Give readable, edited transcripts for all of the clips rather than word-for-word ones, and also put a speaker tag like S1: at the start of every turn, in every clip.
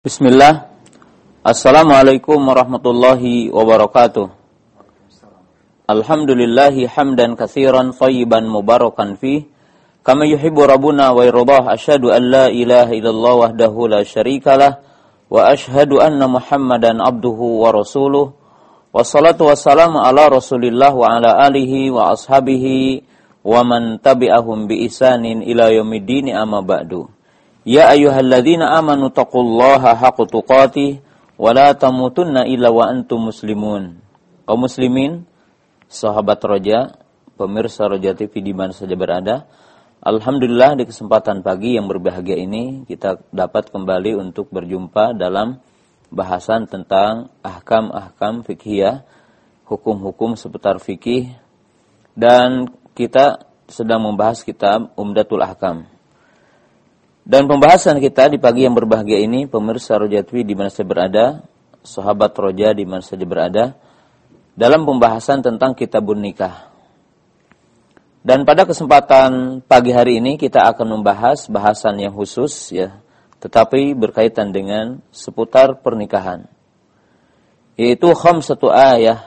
S1: Bismillah. Assalamualaikum warahmatullahi wabarakatuh. Alhamdulillahi hamdan katsiran thayyiban mubarakan fih kama yuhibbu rabbuna wa yardah. Asyhadu an la ilaha illallah wahdahu la syarikalah wa asyhadu anna Muhammadan abduhu wa rasuluh. Wassalatu wassalamu ala Rasulillah wa ala alihi wa ashabihi wa man tabi'ahum bi ihsanin ila yaumiddin, amma ba'du. Ya ayyuhalladzina amanu taqullaha haqqa tuqatih wa la tamutunna illa wa antum muslimun. Kaum muslimin, sahabat Roja, pemirsa Roja TV di mana saja berada, alhamdulillah di kesempatan pagi yang berbahagia ini kita dapat kembali untuk berjumpa dalam bahasan tentang ahkam-ahkam fiqhiyah, hukum-hukum seputar fikih, dan kita sedang membahas kitab Umdatul Ahkam. Dan pembahasan kita di pagi yang berbahagia ini, pemirsa Roja TV di mana saja berada, sahabat Roja di mana saja berada, dalam pembahasan tentang kitabun nikah. Dan pada kesempatan pagi hari ini kita akan membahas bahasan yang khusus ya, tetapi berkaitan dengan seputar pernikahan. Yaitu khamsatu ayah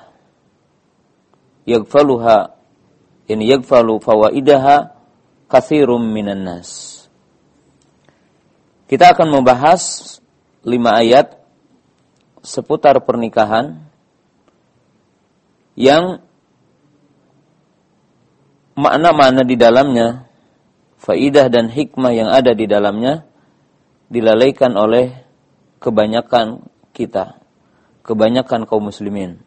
S1: yaghfalu fawaidaha katsirum minan nas. Kita akan membahas 5 ayat seputar pernikahan yang makna-makna di dalamnya, faidah dan hikmah yang ada di dalamnya dilalaikan oleh kebanyakan kita, kebanyakan kaum muslimin.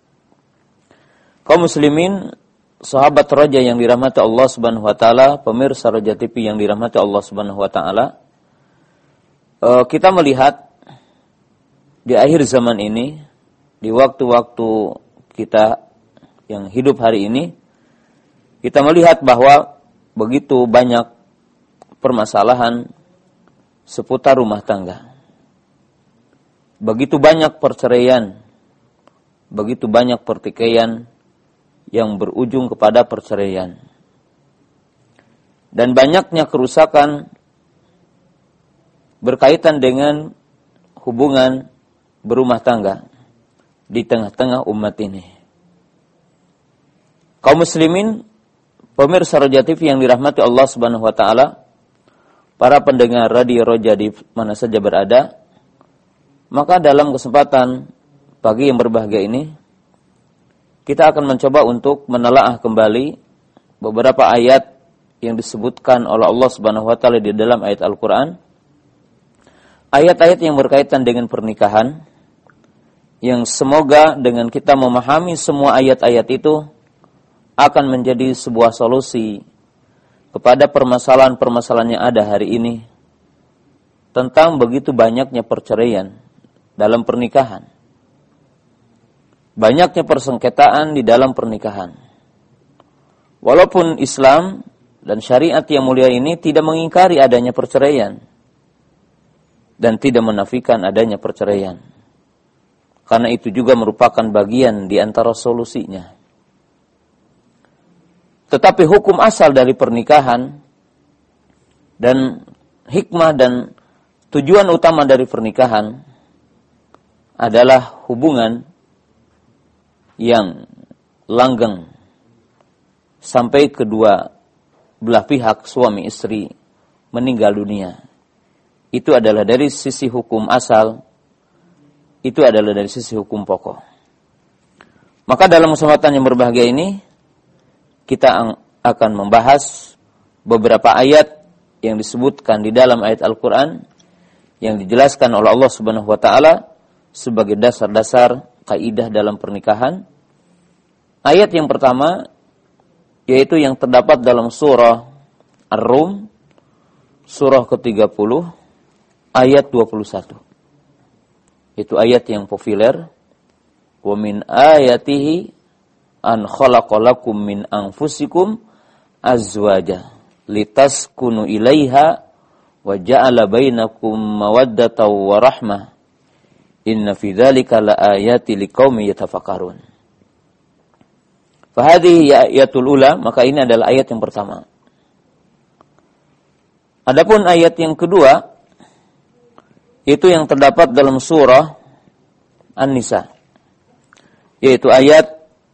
S1: Kaum muslimin, sahabat Roja yang dirahmati Allah Subhanahu wa taala, pemirsa Roja TV yang dirahmati Allah Subhanahu wa taala, kita melihat di akhir zaman ini, di waktu-waktu kita yang hidup hari ini, kita melihat bahwa begitu banyak permasalahan seputar rumah tangga. Begitu banyak perceraian, begitu banyak pertikaian yang berujung kepada perceraian. Dan banyaknya kerusakan berkaitan dengan hubungan berumah tangga di tengah-tengah umat ini. Kaum muslimin, pemirsa Roja TV yang dirahmati Allah Subhanahu wa taala, para pendengar radio Roja di mana saja berada, maka dalam kesempatan pagi yang berbahagia ini kita akan mencoba untuk menelaah kembali beberapa ayat yang disebutkan oleh Allah Subhanahu wa taala di dalam ayat Al-Qur'an. Ayat-ayat yang berkaitan dengan pernikahan, yang semoga dengan kita memahami semua ayat-ayat itu akan menjadi sebuah solusi kepada permasalahan-permasalahan yang ada hari ini tentang begitu banyaknya perceraian dalam pernikahan, banyaknya persengketaan di dalam pernikahan. Walaupun Islam dan syariat yang mulia ini tidak mengingkari adanya perceraian dan tidak menafikan adanya perceraian, karena itu juga merupakan bagian di antara solusinya. Tetapi hukum asal dari pernikahan dan hikmah dan tujuan utama dari pernikahan adalah hubungan yang langgeng sampai kedua belah pihak suami istri meninggal dunia. Itu adalah dari sisi hukum asal, itu adalah dari sisi hukum pokok. Maka dalam kesempatan yang berbahagia ini, kita akan membahas beberapa ayat yang disebutkan di dalam ayat Al-Quran, yang dijelaskan oleh Allah Subhanahu wa ta'ala sebagai dasar-dasar kaidah dalam pernikahan. Ayat yang pertama, yaitu yang terdapat dalam surah Ar-Rum, surah ke-30, ayat 21. Itu ayat yang populer. Wa min ayatihi an khalaqalakum min anfusikum azwaja litaskunu ilaiha wa ja'ala bainakum mawaddatan wa rahmah. Inna fi dzalika laayati liqaumin yatafakkarun. Fa hadhihi ayatul ula, maka ini adalah ayat yang pertama. Adapun ayat yang kedua, itu yang terdapat dalam surah An-Nisa, yaitu ayat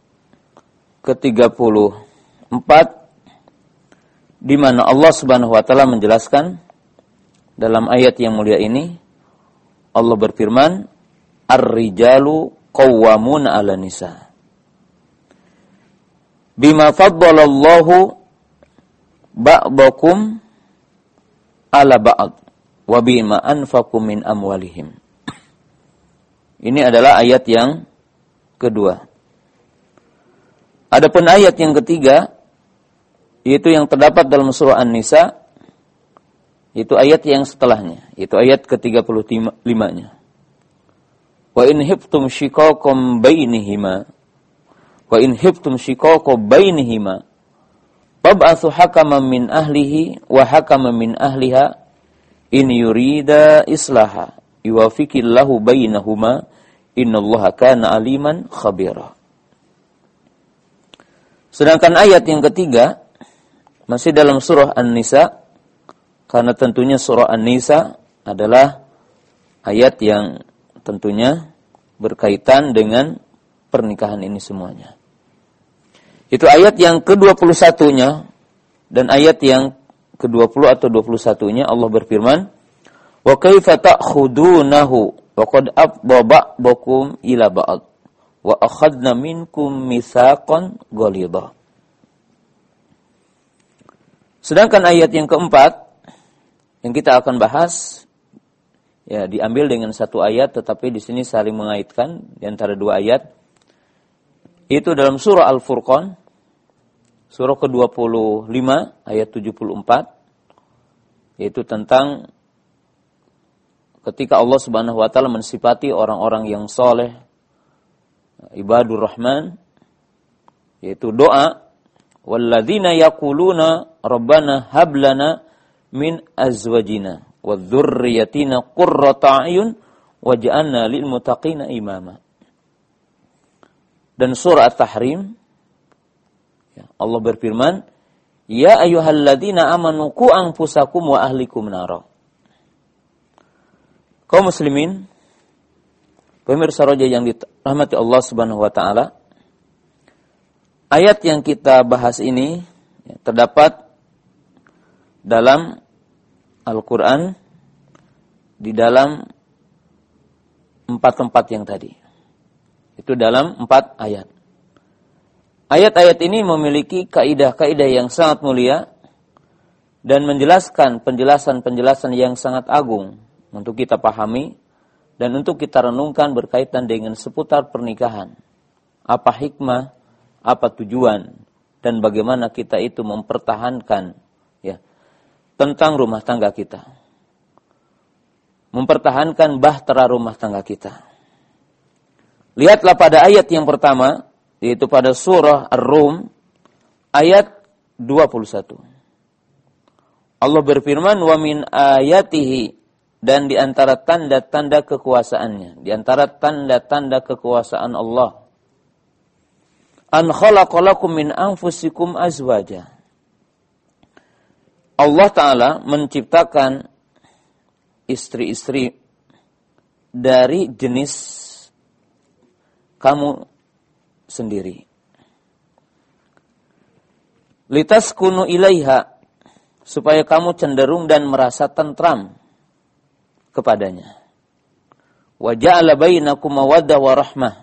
S1: ke-34, di mana Allah Subhanahu wa taala menjelaskan dalam ayat yang mulia ini, Allah berfirman, "Ar-rijalu qawwamuna 'alan nisa bima faddalallahu ba'dakum 'ala ba'd wa bima anfaqu min amwalihim." Ini adalah ayat yang kedua. Adapun ayat yang ketiga, yaitu yang terdapat dalam surah An-Nisa, itu ayat yang setelahnya, itu ayat ke-35-nya. Wa in hiftum shiqaqam bainihima wa in hiftum shiqaqa bainihima fab'athu hakaman min ahlihi wa hakaman min ahliha in yurida islaha yuwaffiqillahu bainahuma innallaha kana aliman khabira. Sedangkan ayat yang ketiga masih dalam surah An-Nisa, karena tentunya surah An-Nisa adalah ayat yang tentunya berkaitan dengan pernikahan ini semuanya. Itu ayat yang ke-21-nya dan ayat yang ke-20 atau 21-nya Allah berfirman, "Wa kaifa ta'khudunahu wa qad afdha ba'dukum ila ba'd wa akhadna minkum mitsaqan ghalidha." Sedangkan ayat yang keempat yang kita akan bahas, ya, diambil dengan satu ayat, tetapi di sini saling mengaitkan di antara dua ayat. Itu dalam surah Al-Furqan, surah ke-25 ayat 74, yaitu tentang ketika Allah Subhanahu wa taala mensifati orang-orang yang soleh, ibadur rahman, yaitu doa, walladzina yaquluna rabbana hab lana min azwajina wa dzurriyyatina qurrata a'yun waj'alna lil muttaqina imama. Dan surah At-Tahrim, Allah berfirman, ya ayyuhalladzina amanu qu anfusakum wa ahlikum nara. Kaum muslimin, pemirsa roja yang dirahmati Allah Subhanahu wa taala, ayat yang kita bahas ini terdapat dalam Al-Quran di dalam 4 tempat yang tadi. Itu dalam 4 ayat. Ayat-ayat ini memiliki kaidah-kaidah yang sangat mulia dan menjelaskan penjelasan-penjelasan yang sangat agung untuk kita pahami dan untuk kita renungkan berkaitan dengan seputar pernikahan. Apa hikmah, apa tujuan, dan bagaimana kita itu mempertahankan, ya, tentang rumah tangga kita. Mempertahankan bahtera rumah tangga kita. Lihatlah pada ayat yang pertama, yaitu pada surah Ar-Rum, ayat 21. Allah berfirman, wa min ayatihi, dan di antara tanda-tanda kekuasaannya, di antara tanda-tanda kekuasaan Allah, an khalaqalakum min anfusikum azwaja. Allah Ta'ala menciptakan istri-istri dari jenis kamu sendiri. Litaskunu ilaiha, supaya kamu cenderung dan merasa tentram kepadanya. Wa ja'ala bainakum mawaddah wa rahmah.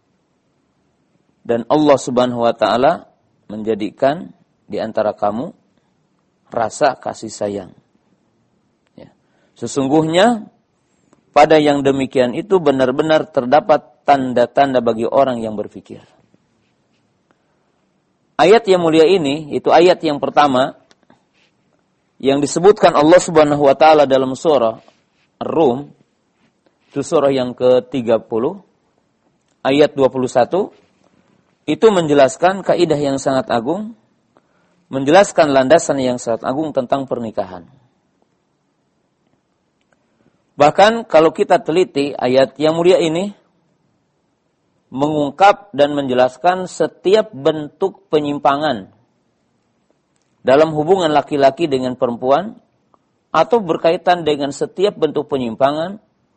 S1: Dan Allah Subhanahu wa taala menjadikan di antara kamu rasa kasih sayang. Ya. Sesungguhnya pada yang demikian itu benar-benar terdapat tanda-tanda bagi orang yang berfikir. Ayat yang mulia ini, itu ayat yang pertama yang disebutkan Allah Subhanahu wa taala dalam surah Ar-Rum, itu surah yang ke-30, ayat 21, itu menjelaskan kaidah yang sangat agung, menjelaskan landasan yang sangat agung tentang pernikahan. Bahkan kalau kita teliti ayat yang mulia ini, mengungkap dan menjelaskan setiap bentuk penyimpangan dalam hubungan laki-laki dengan perempuan, atau berkaitan dengan setiap bentuk penyimpangan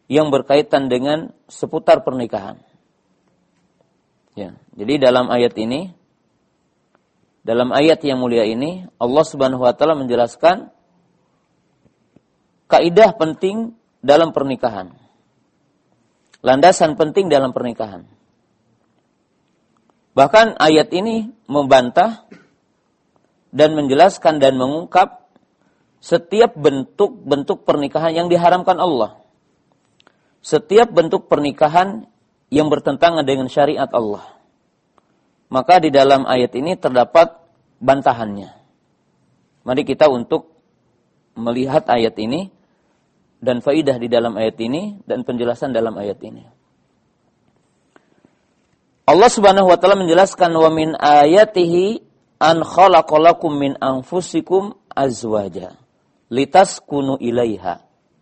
S1: yang berkaitan dengan seputar pernikahan. Ya, jadi dalam ayat yang mulia ini, Allah Subhanahu wa taala menjelaskan kaidah penting dalam pernikahan. Landasan penting dalam pernikahan. Bahkan ayat ini membantah dan menjelaskan dan mengungkap setiap bentuk-bentuk pernikahan yang diharamkan Allah. Setiap bentuk pernikahan yang bertentangan dengan syariat Allah. Maka di dalam ayat ini terdapat bantahannya. Mari kita untuk melihat ayat ini dan faidah di dalam ayat ini dan penjelasan dalam ayat ini. Allah Subhanahu wa taala menjelaskan wa min ayatihi an khalaqalakum min anfusikum azwaja litaskunu ilaiha.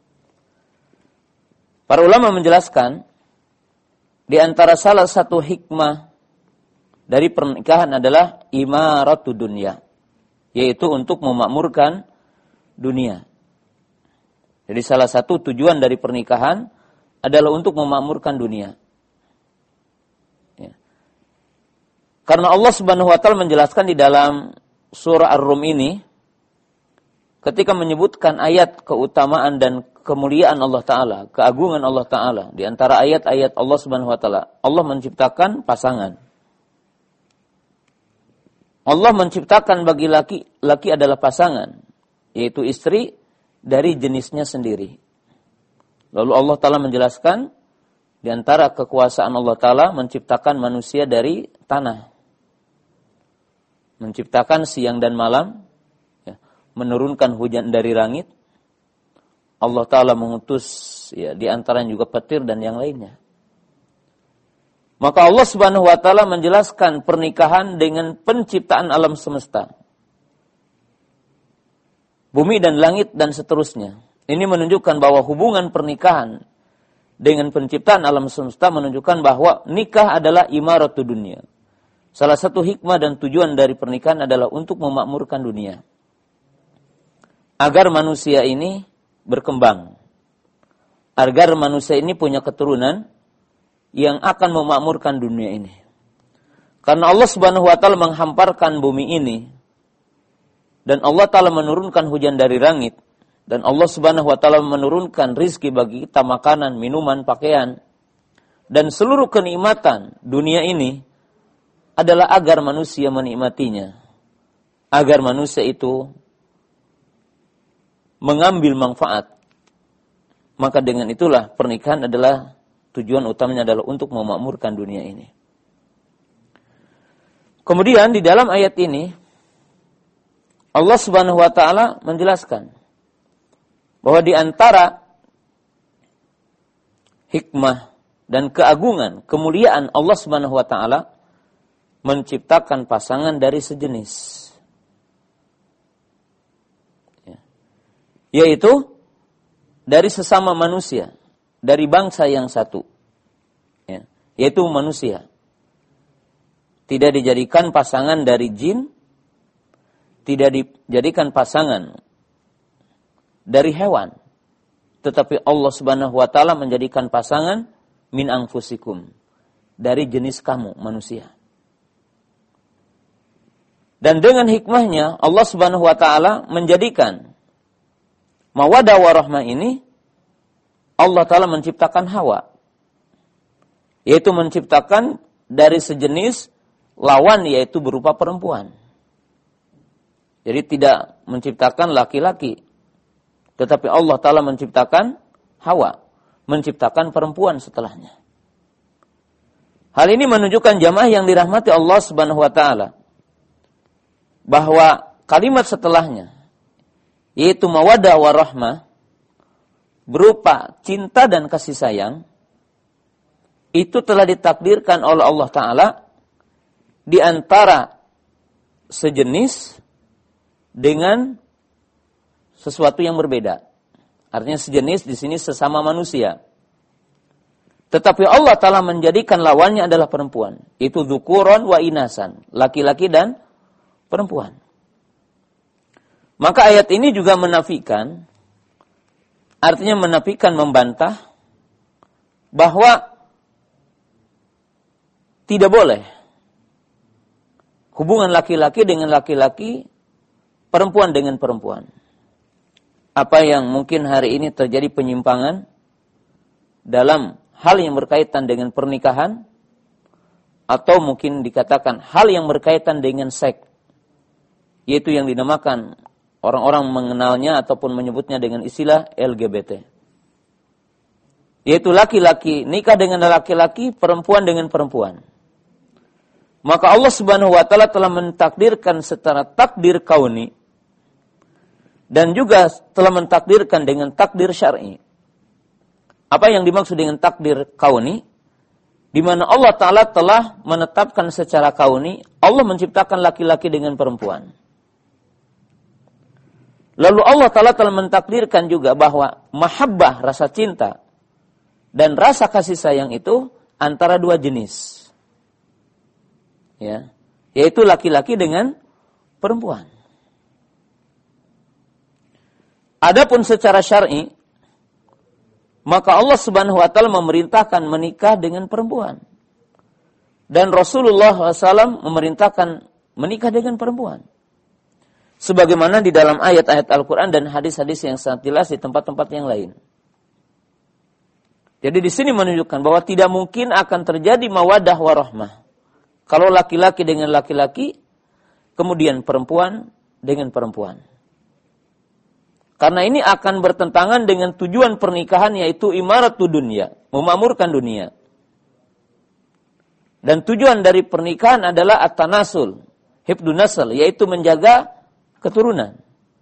S1: Para ulama menjelaskan di antara salah satu hikmah dari pernikahan adalah imaratu dunya, yaitu untuk memakmurkan dunia. Jadi salah satu tujuan dari pernikahan adalah untuk memakmurkan dunia. Ya. Karena Allah Subhanahu wa taala menjelaskan di dalam surah Ar-Rum ini ketika menyebutkan ayat keutamaan dan kemuliaan Allah Ta'ala, keagungan Allah Ta'ala. Di antara ayat-ayat Allah Subhanahu wa taala, Allah menciptakan pasangan. Allah menciptakan bagi laki adalah pasangan, yaitu istri dari jenisnya sendiri. Lalu Allah Ta'ala menjelaskan, di antara kekuasaan Allah Ta'ala menciptakan manusia dari tanah. Menciptakan siang dan malam, menurunkan hujan dari langit. Allah Ta'ala mengutus di antaranya juga petir dan yang lainnya. Maka Allah Subhanahu wa taala menjelaskan pernikahan dengan penciptaan alam semesta. Bumi dan langit dan seterusnya. Ini menunjukkan bahwa hubungan pernikahan dengan penciptaan alam semesta menunjukkan bahwa nikah adalah imaratu dunia. Salah satu hikmah dan tujuan dari pernikahan adalah untuk memakmurkan dunia. Agar manusia ini berkembang. Agar manusia ini punya keturunan yang akan memakmurkan dunia ini. Karena Allah Subhanahu wa taala menghamparkan bumi ini dan Allah Ta'ala menurunkan hujan dari langit dan Allah Subhanahu wa taala menurunkan rizki bagi kita, makanan, minuman, pakaian dan seluruh kenikmatan dunia ini adalah agar manusia menikmatinya. Agar manusia itu mengambil manfaat. Maka dengan itulah pernikahan adalah tujuan utamanya adalah untuk memakmurkan dunia ini. Kemudian di dalam ayat ini Allah Subhanahu wa taala menjelaskan bahwa di antara hikmah dan keagungan, kemuliaan Allah Subhanahu wa taala menciptakan pasangan dari sejenis. Yaitu dari sesama manusia, dari bangsa yang satu, yaitu manusia. Tidak dijadikan pasangan dari jin, tidak dijadikan pasangan dari hewan, tetapi Allah Subhanahu wa taala menjadikan pasangan min anfusikum, dari jenis kamu manusia. Dan dengan hikmahnya Allah Subhanahu wa taala menjadikan mawaddah warahmah ini, Allah Ta'ala menciptakan Hawa. Yaitu menciptakan dari sejenis lawan, yaitu berupa perempuan. Jadi tidak menciptakan laki-laki. Tetapi Allah Ta'ala menciptakan Hawa. Menciptakan perempuan setelahnya. Hal ini menunjukkan jamaah yang dirahmati Allah Subhanahu wa Ta'ala. Bahwa kalimat setelahnya, yaitu mawaddah warahmah, berupa cinta dan kasih sayang, itu telah ditakdirkan oleh Allah Ta'ala di antara sejenis dengan sesuatu yang berbeda. Artinya sejenis di sini sesama manusia. Tetapi Allah Ta'ala menjadikan lawannya adalah perempuan. Itu dzukuron wa inasan, laki-laki dan perempuan. Maka ayat ini juga menafikan, artinya menafikan, membantah bahwa tidak boleh hubungan laki-laki dengan laki-laki, perempuan dengan perempuan. Apa yang mungkin hari ini terjadi penyimpangan dalam hal yang berkaitan dengan pernikahan, atau mungkin dikatakan hal yang berkaitan dengan seks, yaitu yang dinamakan orang-orang mengenalnya ataupun menyebutnya dengan istilah LGBT. Yaitu laki-laki nikah dengan laki-laki, perempuan dengan perempuan. Maka Allah Subhanahu wa taala telah mentakdirkan secara takdir kauni dan juga telah mentakdirkan dengan takdir syar'i. Apa yang dimaksud dengan takdir kauni? Di mana Allah Ta'ala telah menetapkan secara kauni, Allah menciptakan laki-laki dengan perempuan. Lalu Allah Ta'ala telah mentakdirkan juga bahwa mahabbah, rasa cinta, dan rasa kasih sayang itu antara dua jenis. Ya, yaitu laki-laki dengan perempuan. Adapun secara syar'i, maka Allah Subhanahu wa taala memerintahkan menikah dengan perempuan. Dan Rasulullah SAW memerintahkan menikah dengan perempuan. Sebagaimana di dalam ayat-ayat Al-Quran dan hadis-hadis yang sangat jelas di tempat-tempat yang lain. Jadi di sini menunjukkan bahwa tidak mungkin akan terjadi mawaddah warahmah kalau laki-laki dengan laki-laki, kemudian perempuan dengan perempuan. Karena ini akan bertentangan dengan tujuan pernikahan, yaitu imaratud dunya, memakmurkan dunia. Dan tujuan dari pernikahan adalah at-tanasul, hifdun nasl, yaitu menjaga keturunan.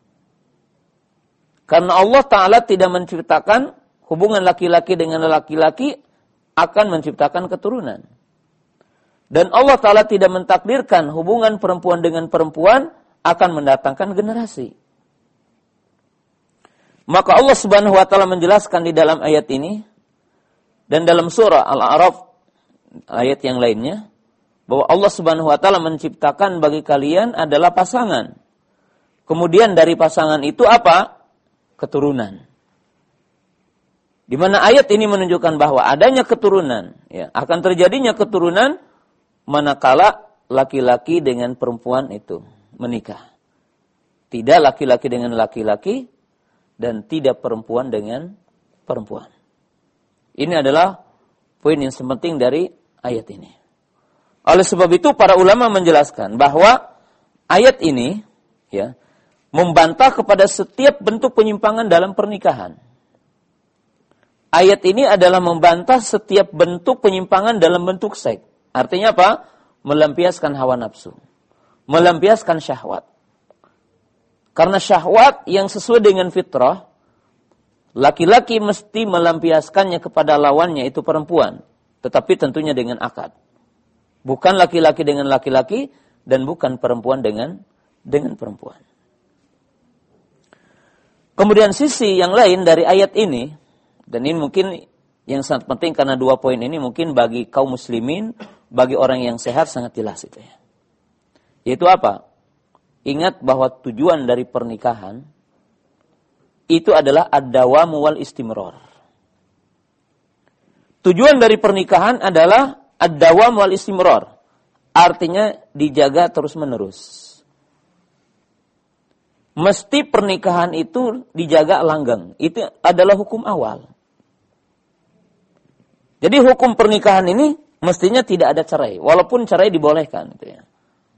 S1: Karena Allah Ta'ala tidak menciptakan hubungan laki-laki dengan laki-laki akan menciptakan keturunan. Dan Allah Ta'ala tidak mentakdirkan hubungan perempuan dengan perempuan akan mendatangkan generasi. Maka Allah Subhanahu wa taala menjelaskan di dalam ayat ini dan dalam surah Al-A'raf ayat yang lainnya bahwa Allah Subhanahu wa taala menciptakan bagi kalian adalah pasangan. Kemudian dari pasangan itu apa? Keturunan. Di mana ayat ini menunjukkan bahwa adanya keturunan, ya, akan terjadinya keturunan manakala laki-laki dengan perempuan itu menikah. Tidak laki-laki dengan laki-laki dan tidak perempuan dengan perempuan. Ini adalah poin yang penting dari ayat ini. Oleh sebab itu para ulama menjelaskan bahwa ayat ini, ya, membantah kepada setiap bentuk penyimpangan dalam pernikahan. Ayat ini adalah membantah setiap bentuk penyimpangan dalam bentuk seks. Artinya apa? Melampiaskan hawa nafsu, melampiaskan syahwat. Karena syahwat yang sesuai dengan fitrah, laki-laki mesti melampiaskannya kepada lawannya, itu perempuan. Tetapi tentunya dengan akad. Bukan laki-laki dengan laki-laki, dan bukan perempuan dengan perempuan. Kemudian sisi yang lain dari ayat ini, dan ini mungkin yang sangat penting karena dua poin ini mungkin bagi kaum muslimin, bagi orang yang sehat sangat jelas itu ya. Yaitu apa? Ingat bahwa tujuan dari pernikahan itu adalah ad-dawamu wal istimrar. Tujuan dari pernikahan adalah ad-dawam wal istimrar. Artinya dijaga terus-menerus. Mesti pernikahan itu dijaga langgeng. Itu adalah hukum awal. Jadi hukum pernikahan ini mestinya tidak ada cerai. Walaupun cerai dibolehkan. Gitu ya.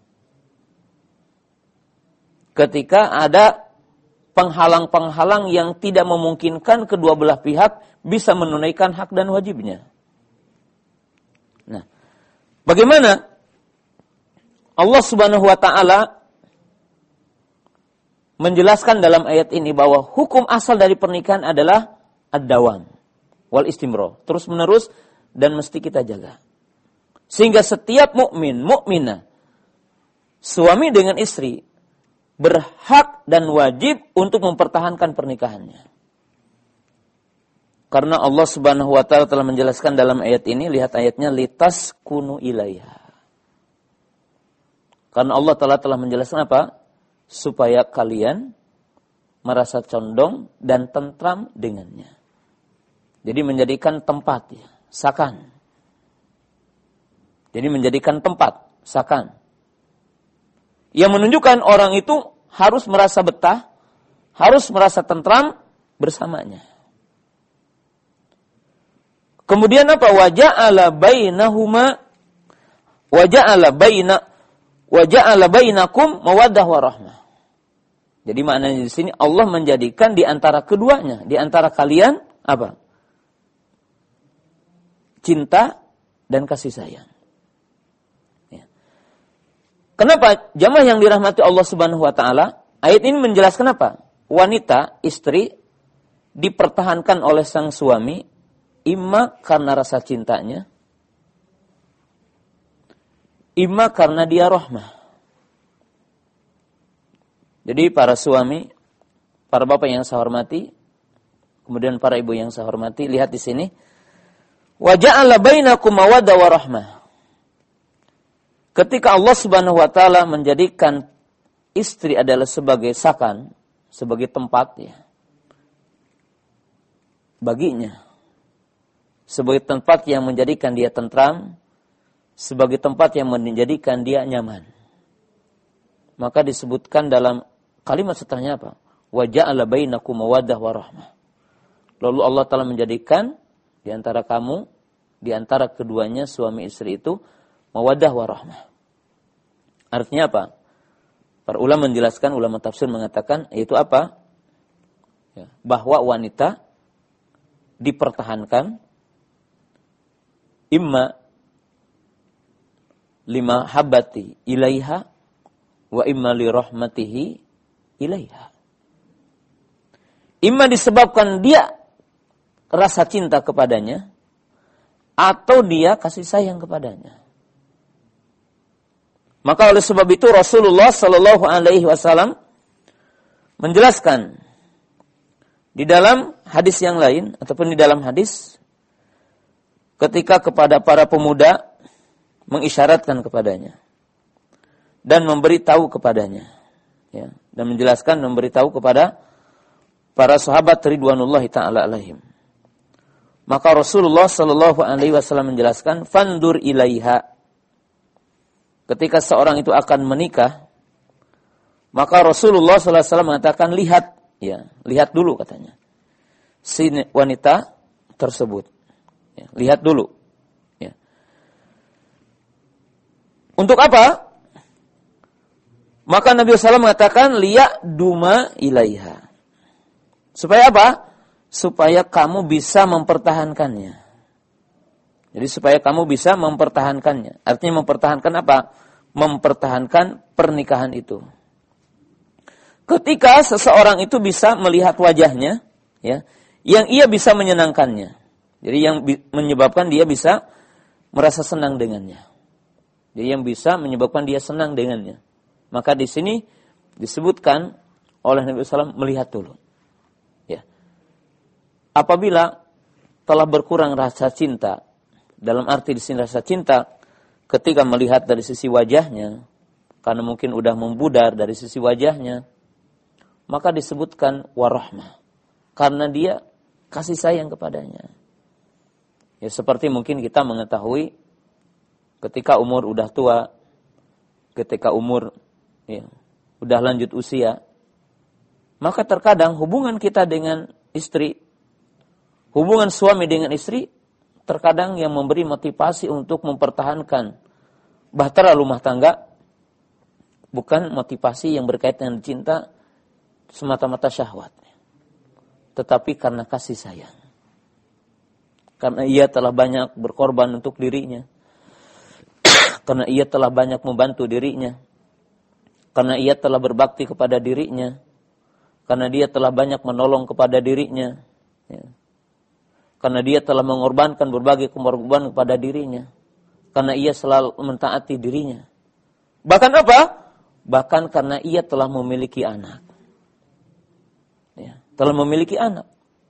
S1: Ketika ada penghalang-penghalang yang tidak memungkinkan kedua belah pihak bisa menunaikan hak dan wajibnya. Nah, bagaimana Allah Subhanahu wa taala menjelaskan dalam ayat ini bahwa hukum asal dari pernikahan adalah ad-dawam wal istimrar, terus-menerus dan mesti kita jaga. Sehingga setiap mukmin, mukminah, suami dengan istri berhak dan wajib untuk mempertahankan pernikahannya. Karena Allah Subhanahu wa taala telah menjelaskan dalam ayat ini, lihat ayatnya, litaskunu ilaiha. Karena Allah telah menjelaskan apa? Supaya kalian merasa condong dan tentram dengannya. Jadi menjadikan tempat ya, sakan. Jadi menjadikan tempat sakan. Yang menunjukkan orang itu harus merasa betah, harus merasa tentram bersamanya. Kemudian apa? Waja'ala bainakum mawaddah warahmah. Jadi maknanya di sini Allah menjadikan di antara keduanya, di antara kalian apa? Cinta dan kasih sayang. Kenapa jamaah yang dirahmati Allah Subhanahu wa taala? Ayat ini menjelaskan apa? Wanita, istri dipertahankan oleh sang suami imma karena rasa cintanya, imma karena dia rahmah. Jadi para suami, para bapak yang saya hormati, kemudian para ibu yang saya hormati, lihat di sini. Wa ja'ala bainakum mawaddah wa rahmah. Ketika Allah Subhanahu wa taala menjadikan istri adalah sebagai sakan, sebagai tempat ya, baginya, sebagai tempat yang menjadikan dia tentram, sebagai tempat yang menjadikan dia nyaman. Maka disebutkan dalam kalimat setelahnya apa? Wa ja'ala bainakum mawaddah wa rahmah. Lalu Allah Ta'ala menjadikan di antara kamu, di antara keduanya suami istri itu mawaddah wa rahmah. Artinya apa? Para ulama menjelaskan, ulama tafsir mengatakan, yaitu apa? Ya, bahwa wanita dipertahankan imma lima habati ilaiha wa imma li rahmatihi ilaiha. Imma disebabkan dia rasa cinta kepadanya atau dia kasih sayang kepadanya. Maka oleh sebab itu Rasulullah sallallahu alaihi wasallam menjelaskan di dalam hadis yang lain ataupun di dalam hadis ketika kepada para pemuda mengisyaratkan kepadanya dan memberitahu kepadanya, ya, dan menjelaskan, memberitahu kepada para sahabat ridwanullahi taala alaihim. Maka Rasulullah sallallahu alaihi wasallam menjelaskan, fandur ilaiha. Ketika seorang itu akan menikah, maka Rasulullah sallallahu alaihi wasallam mengatakan, lihat, ya, lihat dulu katanya si wanita tersebut, ya, lihat dulu, ya. Untuk apa? Maka Nabi SAW mengatakan, liya duma ilaiha. Supaya apa? Supaya kamu bisa mempertahankannya. Jadi supaya kamu bisa mempertahankannya. Artinya mempertahankan apa? Mempertahankan pernikahan itu. Ketika seseorang itu bisa melihat wajahnya, ya, yang ia bisa menyenangkannya. Jadi yang menyebabkan dia bisa merasa senang dengannya. Jadi yang bisa menyebabkan dia senang dengannya. Maka di sini disebutkan oleh Nabi SAW melihat dulu. Ya. Apabila telah berkurang rasa cinta, dalam arti di sini rasa cinta, ketika melihat dari sisi wajahnya, karena mungkin udah membudar dari sisi wajahnya, maka disebutkan warahmah, karena dia kasih sayang kepadanya. Ya, seperti mungkin kita mengetahui ketika umur udah tua, ketika umur, ya, udah lanjut usia, maka terkadang hubungan kita dengan istri, hubungan suami dengan istri, terkadang yang memberi motivasi untuk mempertahankan bahtera rumah tangga bukan motivasi yang berkaitan dengan cinta semata-mata syahwat, tetapi karena kasih sayang. Karena ia telah banyak berkorban untuk dirinya, karena ia telah banyak membantu dirinya, karena ia telah berbakti kepada dirinya, karena dia telah banyak menolong kepada dirinya, ya. Karena dia telah mengorbankan berbagai pengorbanan kepada dirinya. Karena ia selalu mentaati dirinya. Bahkan apa? Bahkan karena ia telah memiliki anak. Ya, telah memiliki anak.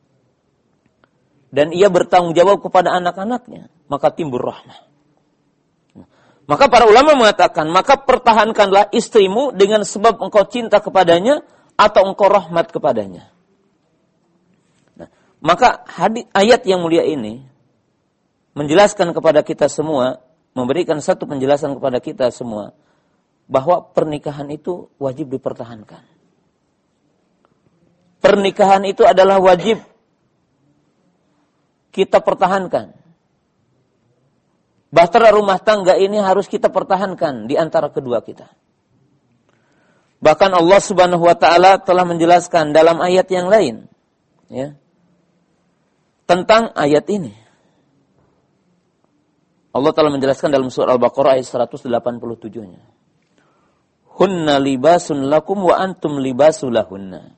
S1: Dan ia bertanggung jawab kepada anak-anaknya. Maka timbul rahmah. Maka para ulama mengatakan, maka pertahankanlah istrimu dengan sebab engkau cinta kepadanya atau engkau rahmat kepadanya. Maka ayat yang mulia ini menjelaskan kepada kita semua, memberikan satu penjelasan kepada kita semua, bahwa pernikahan itu wajib dipertahankan. Pernikahan itu adalah wajib kita pertahankan. Bahtera rumah tangga ini harus kita pertahankan di antara kedua kita. Bahkan Allah Subhanahu wa taala telah menjelaskan dalam ayat yang lain, ya, tentang ayat ini. Allah telah menjelaskan dalam surah Al-Baqarah ayat 187-nya. Hunna libasun lakum wa antum libasulahunna.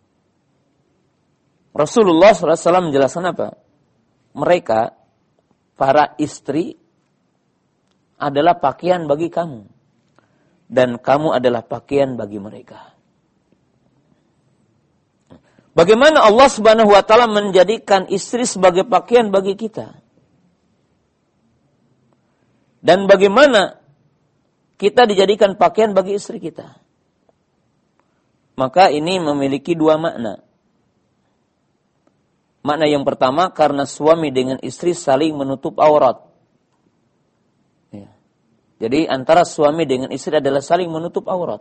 S1: Rasulullah SAW menjelaskan apa? Mereka, para istri, adalah pakaian bagi kamu. Dan kamu adalah pakaian bagi mereka. Bagaimana Allah Subhanahu wa taala menjadikan istri sebagai pakaian bagi kita? Dan bagaimana kita dijadikan pakaian bagi istri kita? Maka ini memiliki dua makna. Makna yang pertama, karena suami dengan istri saling menutup aurat. Ya. Jadi antara suami dengan istri adalah saling menutup aurat.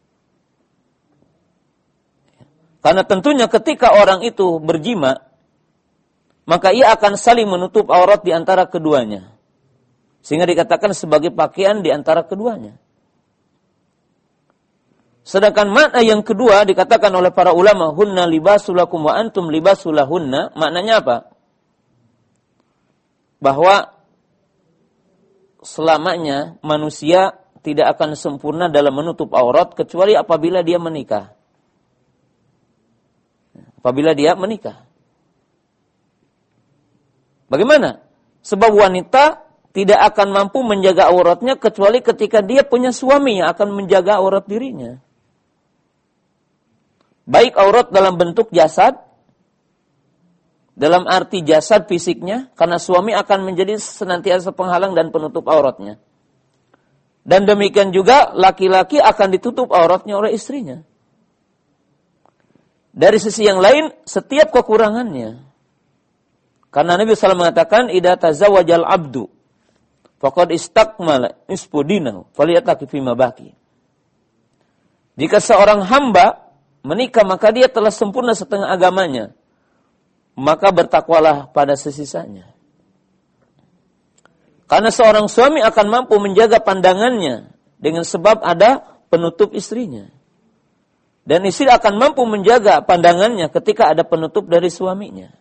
S1: Ya. Karena tentunya ketika orang itu berjima, maka ia akan saling menutup aurat di antara keduanya. Sehingga dikatakan sebagai pakaian di antara keduanya. Sedangkan makna yang kedua dikatakan oleh para ulama, hunna libasulakum wa antum libasulahunna, maknanya apa? Bahwa selamanya manusia tidak akan sempurna dalam menutup aurat kecuali apabila dia menikah. Apabila dia menikah. Bagaimana? Sebab wanita tidak akan mampu menjaga auratnya kecuali ketika dia punya suami yang akan menjaga aurat dirinya. Baik aurat dalam bentuk jasad, dalam arti jasad fisiknya, karena suami akan menjadi senantiasa penghalang dan penutup auratnya. Dan demikian juga laki-laki akan ditutup auratnya oleh istrinya. Dari sisi yang lain, setiap kekurangannya. Karena Nabi SAW mengatakan, idza tazawwajal abdu faqad istakmala nisfu dinahu falyataki fima baqi. Jika seorang hamba menikah maka dia telah sempurna setengah agamanya, maka bertakwalah pada sesisanya. Karena seorang suami akan mampu menjaga pandangannya dengan sebab ada penutup istrinya. Dan istri akan mampu menjaga pandangannya ketika ada penutup dari suaminya.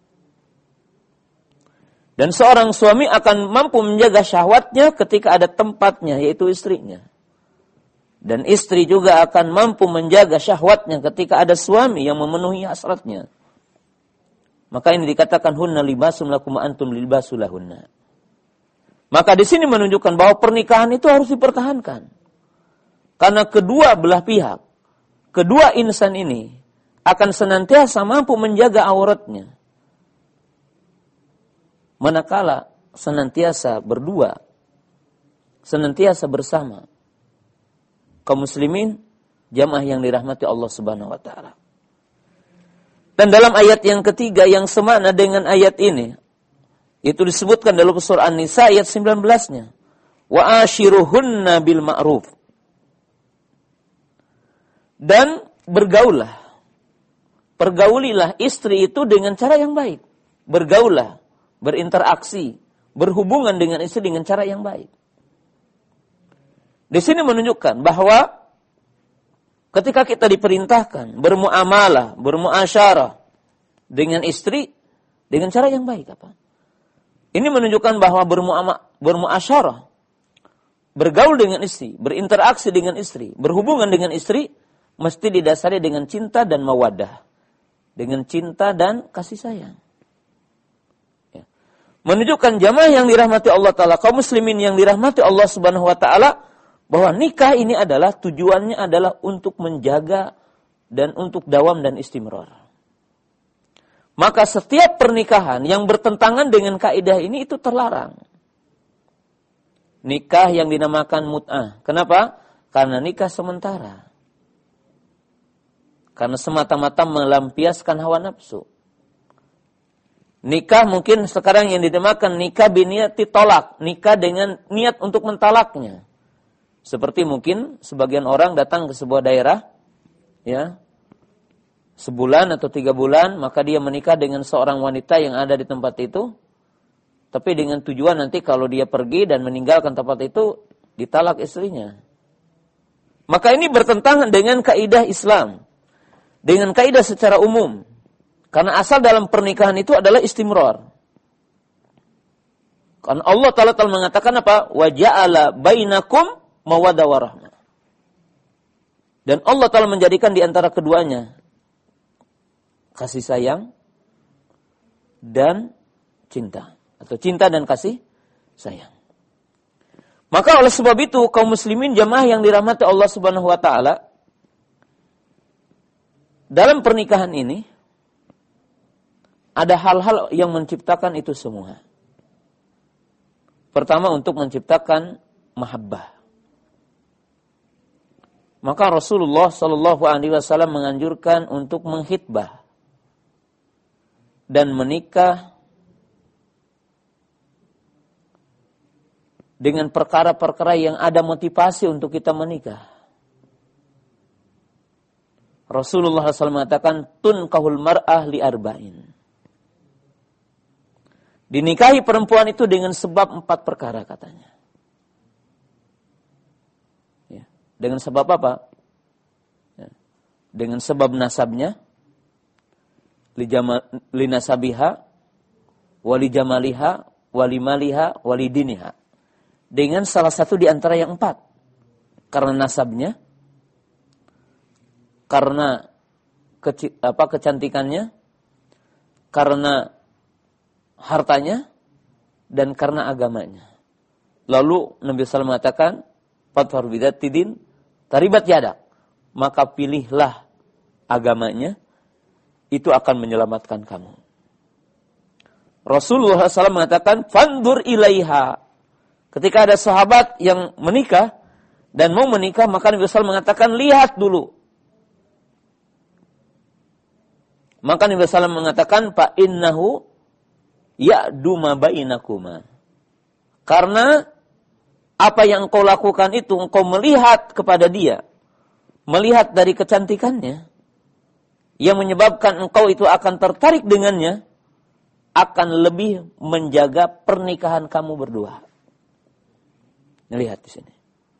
S1: Dan seorang suami akan mampu menjaga syahwatnya ketika ada tempatnya, yaitu istrinya. Dan istri juga akan mampu menjaga syahwatnya ketika ada suami yang memenuhi hasratnya. Maka ini dikatakan hunna libasun lakum antum libasulahunna. Maka di sini menunjukkan bahwa pernikahan itu harus dipertahankan. Karena kedua belah pihak, kedua insan ini akan senantiasa mampu menjaga auratnya. Manakala senantiasa berdua, senantiasa bersama, kaum muslimin, jamaah yang dirahmati Allah Subhanahu wa taala. Dan dalam ayat yang ketiga yang semakna dengan ayat ini, itu disebutkan dalam surah An-Nisa ayat 19-nya. Wa ashiruhunna bil ma'ruf. Dan bergaulah. Pergaulilah istri itu dengan cara yang baik. Bergaulah, berinteraksi, berhubungan dengan istri dengan cara yang baik. Di sini menunjukkan bahwa ketika kita diperintahkan bermuamalah, bermuasyarah dengan istri dengan cara yang baik apa? Ini menunjukkan bahwa bermuasyarah, bergaul dengan istri, berinteraksi dengan istri, berhubungan dengan istri mesti didasari dengan cinta dan mawaddah, dengan cinta dan kasih sayang. Ya. Menunjukkan jamaah yang dirahmati Allah Ta'ala, kaum muslimin yang dirahmati Allah Subhanahu Wa Ta'ala, bahwa nikah ini adalah tujuannya adalah untuk menjaga dan untuk dawam dan istimrar. Maka setiap pernikahan yang bertentangan dengan kaidah ini itu terlarang. Nikah yang dinamakan mut'ah. Kenapa? Karena nikah sementara. Karena semata-mata melampiaskan hawa nafsu. Nikah mungkin sekarang yang dinamakan nikah biniyati tolak, nikah dengan niat untuk mentalaknya. Seperti mungkin sebagian orang datang ke sebuah daerah, ya, sebulan atau 3 bulan, maka dia menikah dengan seorang wanita yang ada di tempat itu, tapi dengan tujuan nanti kalau dia pergi dan meninggalkan tempat itu, ditalak istrinya. Maka ini bertentangan dengan kaidah Islam, dengan kaidah secara umum. Karena asal dalam pernikahan itu adalah istimrar. Karena Allah Ta'ala mengatakan apa? Wa ja'ala bainakum mawaddah warahmah. Dan Allah Ta'ala menjadikan di antara keduanya kasih sayang dan cinta. Atau cinta dan kasih sayang. Maka oleh sebab itu kaum muslimin jamaah yang dirahmati Allah Subhanahu wa taala, dalam pernikahan ini ada hal-hal yang menciptakan itu semua. Pertama, untuk menciptakan mahabbah. Maka Rasulullah sallallahu alaihi wasallam menganjurkan untuk menghitbah dan menikah dengan perkara-perkara yang ada motivasi untuk kita menikah. Rasulullah SAW mengatakan, tunkahul mar'ah li arba'in. Dinikahi perempuan itu dengan sebab 4 perkara katanya. Ya. Dengan sebab apa? Ya. Dengan sebab nasabnya, li nasabiha, wali jamaliha, wali maliha, wali diniha. Dengan salah satu di antara yang 4. Karena nasabnya, karena kecantikannya, karena hartanya, dan karena agamanya. Lalu Nabi SAW mengatakan, Fatfar bidatidin taribat yadak. Maka pilihlah agamanya, itu akan menyelamatkan kamu. Rasulullah SAW mengatakan, fandur ilaiha. Ketika ada sahabat yang menikah, dan mau menikah, maka Nabi SAW mengatakan, lihat dulu. Maka Nabi SAW mengatakan, fa innahu ya'du ma bainakuma. Karena apa yang engkau lakukan itu, engkau melihat kepada dia, melihat dari kecantikannya, yang menyebabkan engkau itu akan tertarik dengannya, akan lebih menjaga pernikahan kamu berdua. Lihat di sini.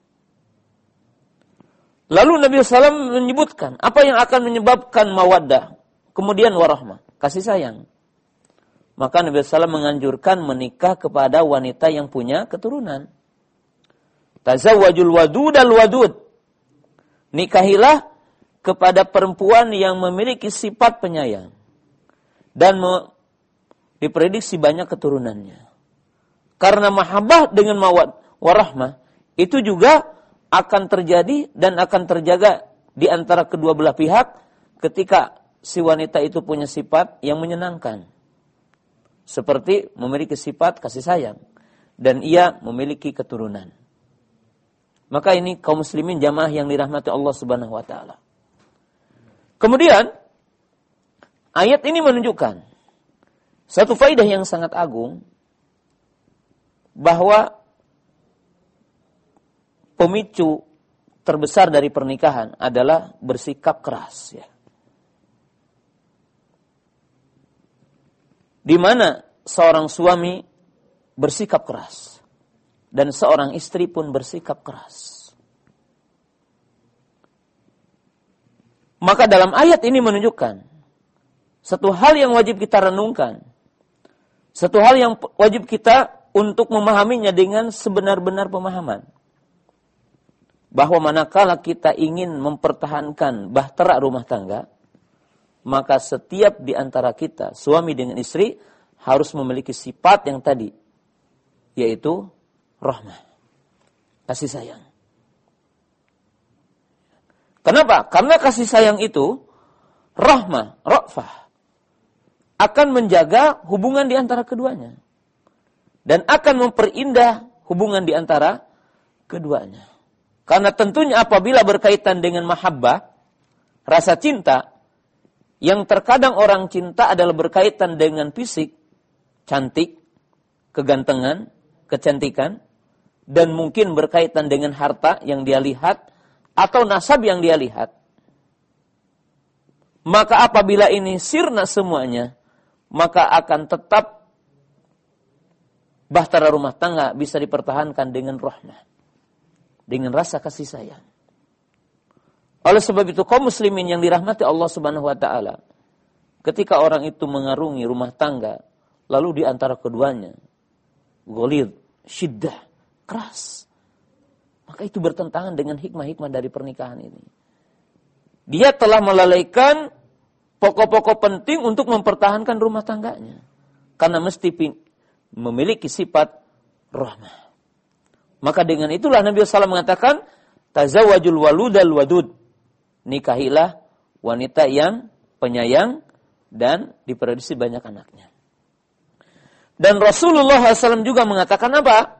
S1: Lalu Nabi SAW menyebutkan apa yang akan menyebabkan mawaddah, kemudian warahmah, kasih sayang. Maka Nabi SAW menganjurkan menikah kepada wanita yang punya keturunan. Tazawwajul wadud al-wadud. Nikahilah kepada perempuan yang memiliki sifat penyayang. Dan diprediksi banyak keturunannya. Karena mahabbah dengan warahmah, itu juga akan terjadi dan akan terjaga di antara kedua belah pihak ketika si wanita itu punya sifat yang menyenangkan. Seperti memiliki sifat kasih sayang. Dan ia memiliki keturunan. Maka ini kaum muslimin jamaah yang dirahmati Allah Subhanahu wa taala. Kemudian ayat ini menunjukkan satu faidah yang sangat agung, bahwa pemicu terbesar dari pernikahan adalah bersikap keras, ya. Di mana seorang suami bersikap keras dan seorang istri pun bersikap keras. Maka dalam ayat ini menunjukkan satu hal yang wajib kita renungkan, satu hal yang wajib kita untuk memahaminya dengan sebenar-benar pemahaman. Bahwa manakala kita ingin mempertahankan bahtera rumah tangga, maka setiap di antara kita, suami dengan istri, harus memiliki sifat yang tadi, yaitu rahmah, kasih sayang. Kenapa? Karena kasih sayang itu, rahmah, ra'fah, akan menjaga hubungan di antara keduanya. Dan akan memperindah hubungan di antara keduanya. Karena tentunya apabila berkaitan dengan mahabbah, rasa cinta, yang terkadang orang cinta adalah berkaitan dengan fisik, cantik, kegantengan, kecantikan, dan mungkin berkaitan dengan harta yang dia lihat atau nasab yang dia lihat. Maka apabila ini sirna semuanya, maka akan tetap bahtera rumah tangga bisa dipertahankan dengan rahmah, dengan rasa kasih sayang. Oleh sebab itu kaum muslimin yang dirahmati Allah Subhanahu wa taala, ketika orang itu mengarungi rumah tangga, lalu di antara keduanya ghalidh, syiddah, keras, maka itu bertentangan dengan hikmah-hikmah dari pernikahan ini. Dia telah melalaikan pokok-pokok penting untuk mempertahankan rumah tangganya, karena mesti memiliki sifat rahmah. Maka dengan itulah Nabi SAW mengatakan, tazawwajul waludal wadud, nikahilah wanita yang penyayang dan diprediksi banyak anaknya. Dan Rasulullah SAW juga mengatakan apa?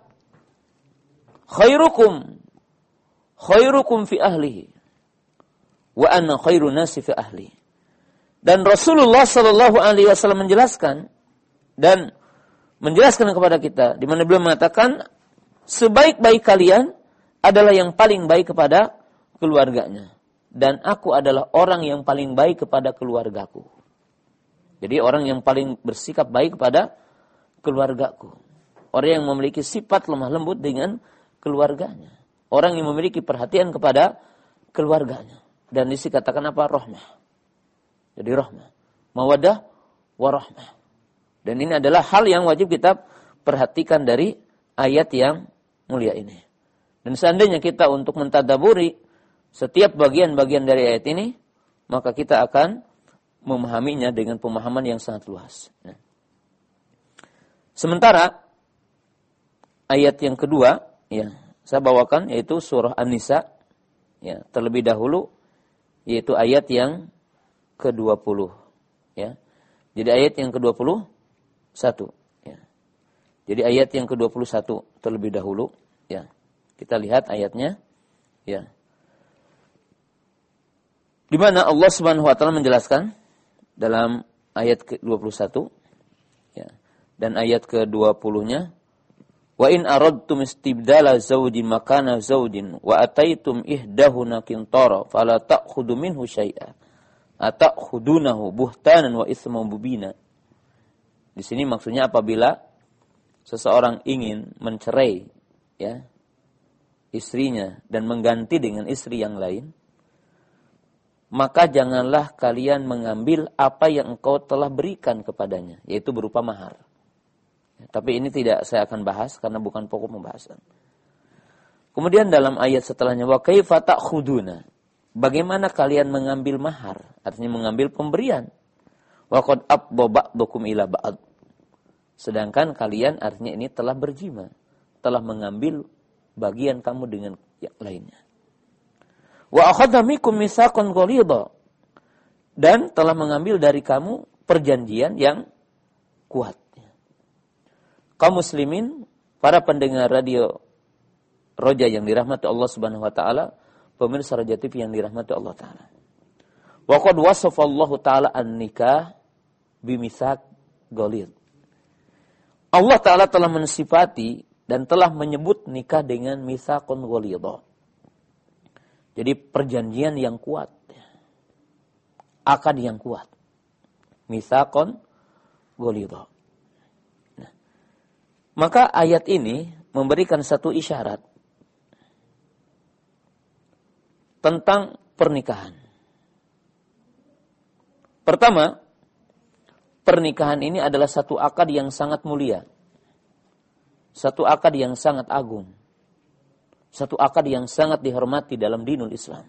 S1: Khairukum fi ahlihi wa ana khairun nasi fi ahli. Dan Rasulullah SAW menjelaskan dan menjelaskan kepada kita, di mana beliau mengatakan, sebaik-baik kalian adalah yang paling baik kepada keluarganya, dan aku adalah orang yang paling baik kepada keluargaku. Jadi orang yang paling bersikap baik kepada keluargaku, orang yang memiliki sifat lemah lembut dengan keluarganya, orang yang memiliki perhatian kepada keluarganya. Dan dikatakan apa? Rahmah. Jadi rahmah, mawaddah, warahmah. Dan ini adalah hal yang wajib kita perhatikan dari ayat yang mulia ini. Dan seandainya kita untuk mentadaburi setiap bagian-bagian dari ayat ini, maka kita akan memahaminya dengan pemahaman yang sangat luas. Nah. Sementara ayat yang kedua, ya, saya bawakan yaitu surah An-Nisa, ya, terlebih dahulu, yaitu ayat yang ke-20, ya. Jadi ayat yang ke-21, ya. Jadi ayat yang ke-21 terlebih dahulu, ya. Kita lihat ayatnya, ya. Di mana Allah Subhanahu wa taala menjelaskan dalam ayat ke-21, ya. Dan ayat ke-20-nya, wa in aradtum istibdala zawjin makana zawjin wa ataitum ihdahuna qintara fala ta'khudhu minhu syai'a ata'khudunahu buhtanan wa itsman mubina. Di sini maksudnya apabila seseorang ingin mencerai, ya, istrinya dan mengganti dengan istri yang lain, maka janganlah kalian mengambil apa yang engkau telah berikan kepadanya, yaitu berupa mahar. Tapi ini tidak saya akan bahas karena bukan pokok pembahasan. Kemudian dalam ayat setelahnya, wa kaifa ta'khuduna, bagaimana kalian mengambil mahar, artinya mengambil pemberian. Wa qad afdha ba'dukum ila ba'd, sedangkan kalian artinya ini telah berjima, telah mengambil bagian kamu dengan yang lainnya. Wa akhadha minkum mitsaqan ghalidha, dan telah mengambil dari kamu perjanjian yang kuat. Kaum muslimin, para pendengar radio Roja yang dirahmati Allah Subhanahu wa taala, pemirsa Roja TV yang dirahmati Allah taala. Wa qad wasafa Allah taala an-nikah bimitsaq ghalidh. Allah taala telah mensifati dan telah menyebut nikah dengan mitsaqun ghalidha. Jadi perjanjian yang kuat, akad yang kuat. Mitsaqun ghalidha. Maka ayat ini memberikan satu isyarat tentang pernikahan. Pertama, pernikahan ini adalah satu akad yang sangat mulia. Satu akad yang sangat agung. Satu akad yang sangat dihormati dalam dinul Islam.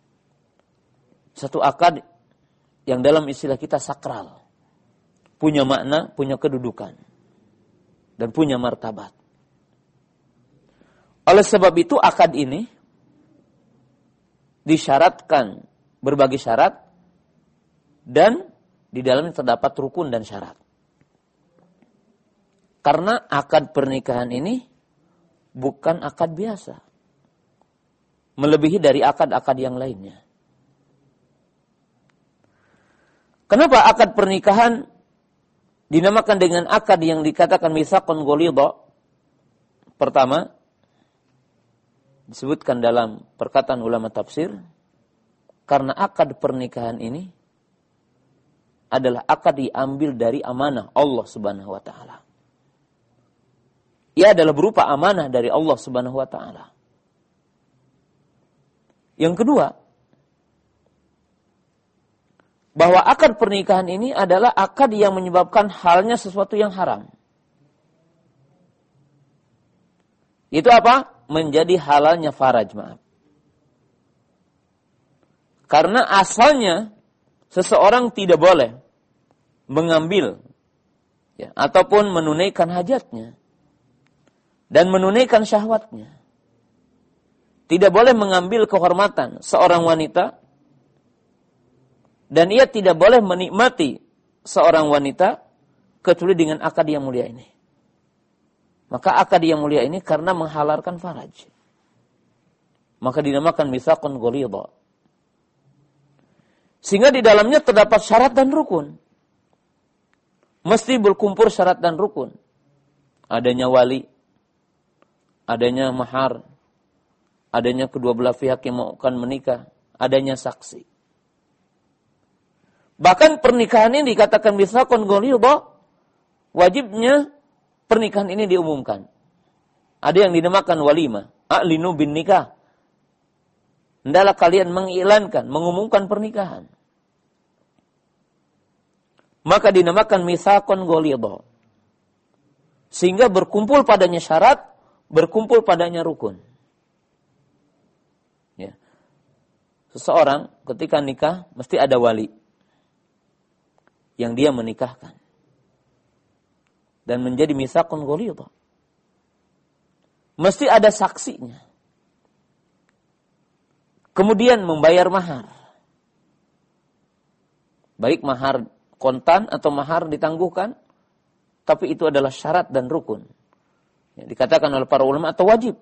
S1: Satu akad yang dalam istilah kita sakral. Punya makna, punya kedudukan. Dan punya martabat. Oleh sebab itu akad ini disyaratkan berbagai syarat dan di dalamnya terdapat rukun dan syarat. Karena akad pernikahan ini bukan akad biasa. Melebihi dari akad-akad yang lainnya. Kenapa akad pernikahan dinamakan dengan akad yang dikatakan mitsaqun ghalidha? Pertama, disebutkan dalam perkataan ulama tafsir, karena akad pernikahan ini adalah akad diambil dari amanah Allah Subhanahu wa taala. Ia adalah berupa amanah dari Allah Subhanahu wa taala. Yang kedua, bahwa akad pernikahan ini adalah akad yang menyebabkan halnya sesuatu yang haram. Itu apa? Menjadi halalnya faraj, maaf. Karena asalnya seseorang tidak boleh mengambil ataupun menunaikan hajatnya dan menunaikan syahwatnya. Tidak boleh mengambil kehormatan seorang wanita dan ia tidak boleh menikmati seorang wanita kecuali dengan akad yang mulia ini. Maka akad yang mulia ini karena menghalalkan faraj, maka dinamakan mitsaqun ghalidha. Sehingga di dalamnya terdapat syarat dan rukun. Mesti berkumpul syarat dan rukun. Adanya wali, adanya mahar, adanya kedua belah pihak yang mau akan menikah, adanya saksi. Bahkan pernikahan ini dikatakan mitsaqun ghalidha, wajibnya pernikahan ini diumumkan. Ada yang dinamakan walimah, a'linu bin nikah. Hendaklah kalian mengiklankan, mengumumkan pernikahan. Maka dinamakan mitsaqun ghalidha. Sehingga berkumpul padanya syarat, berkumpul padanya rukun. Ya. Seseorang ketika nikah mesti ada wali yang dia menikahkan. Dan menjadi mitsaqun ghalidha. Mesti ada saksinya. Kemudian membayar mahar. Baik mahar kontan atau mahar ditangguhkan, tapi itu adalah syarat dan rukun. Yang dikatakan oleh para ulama atau wajib.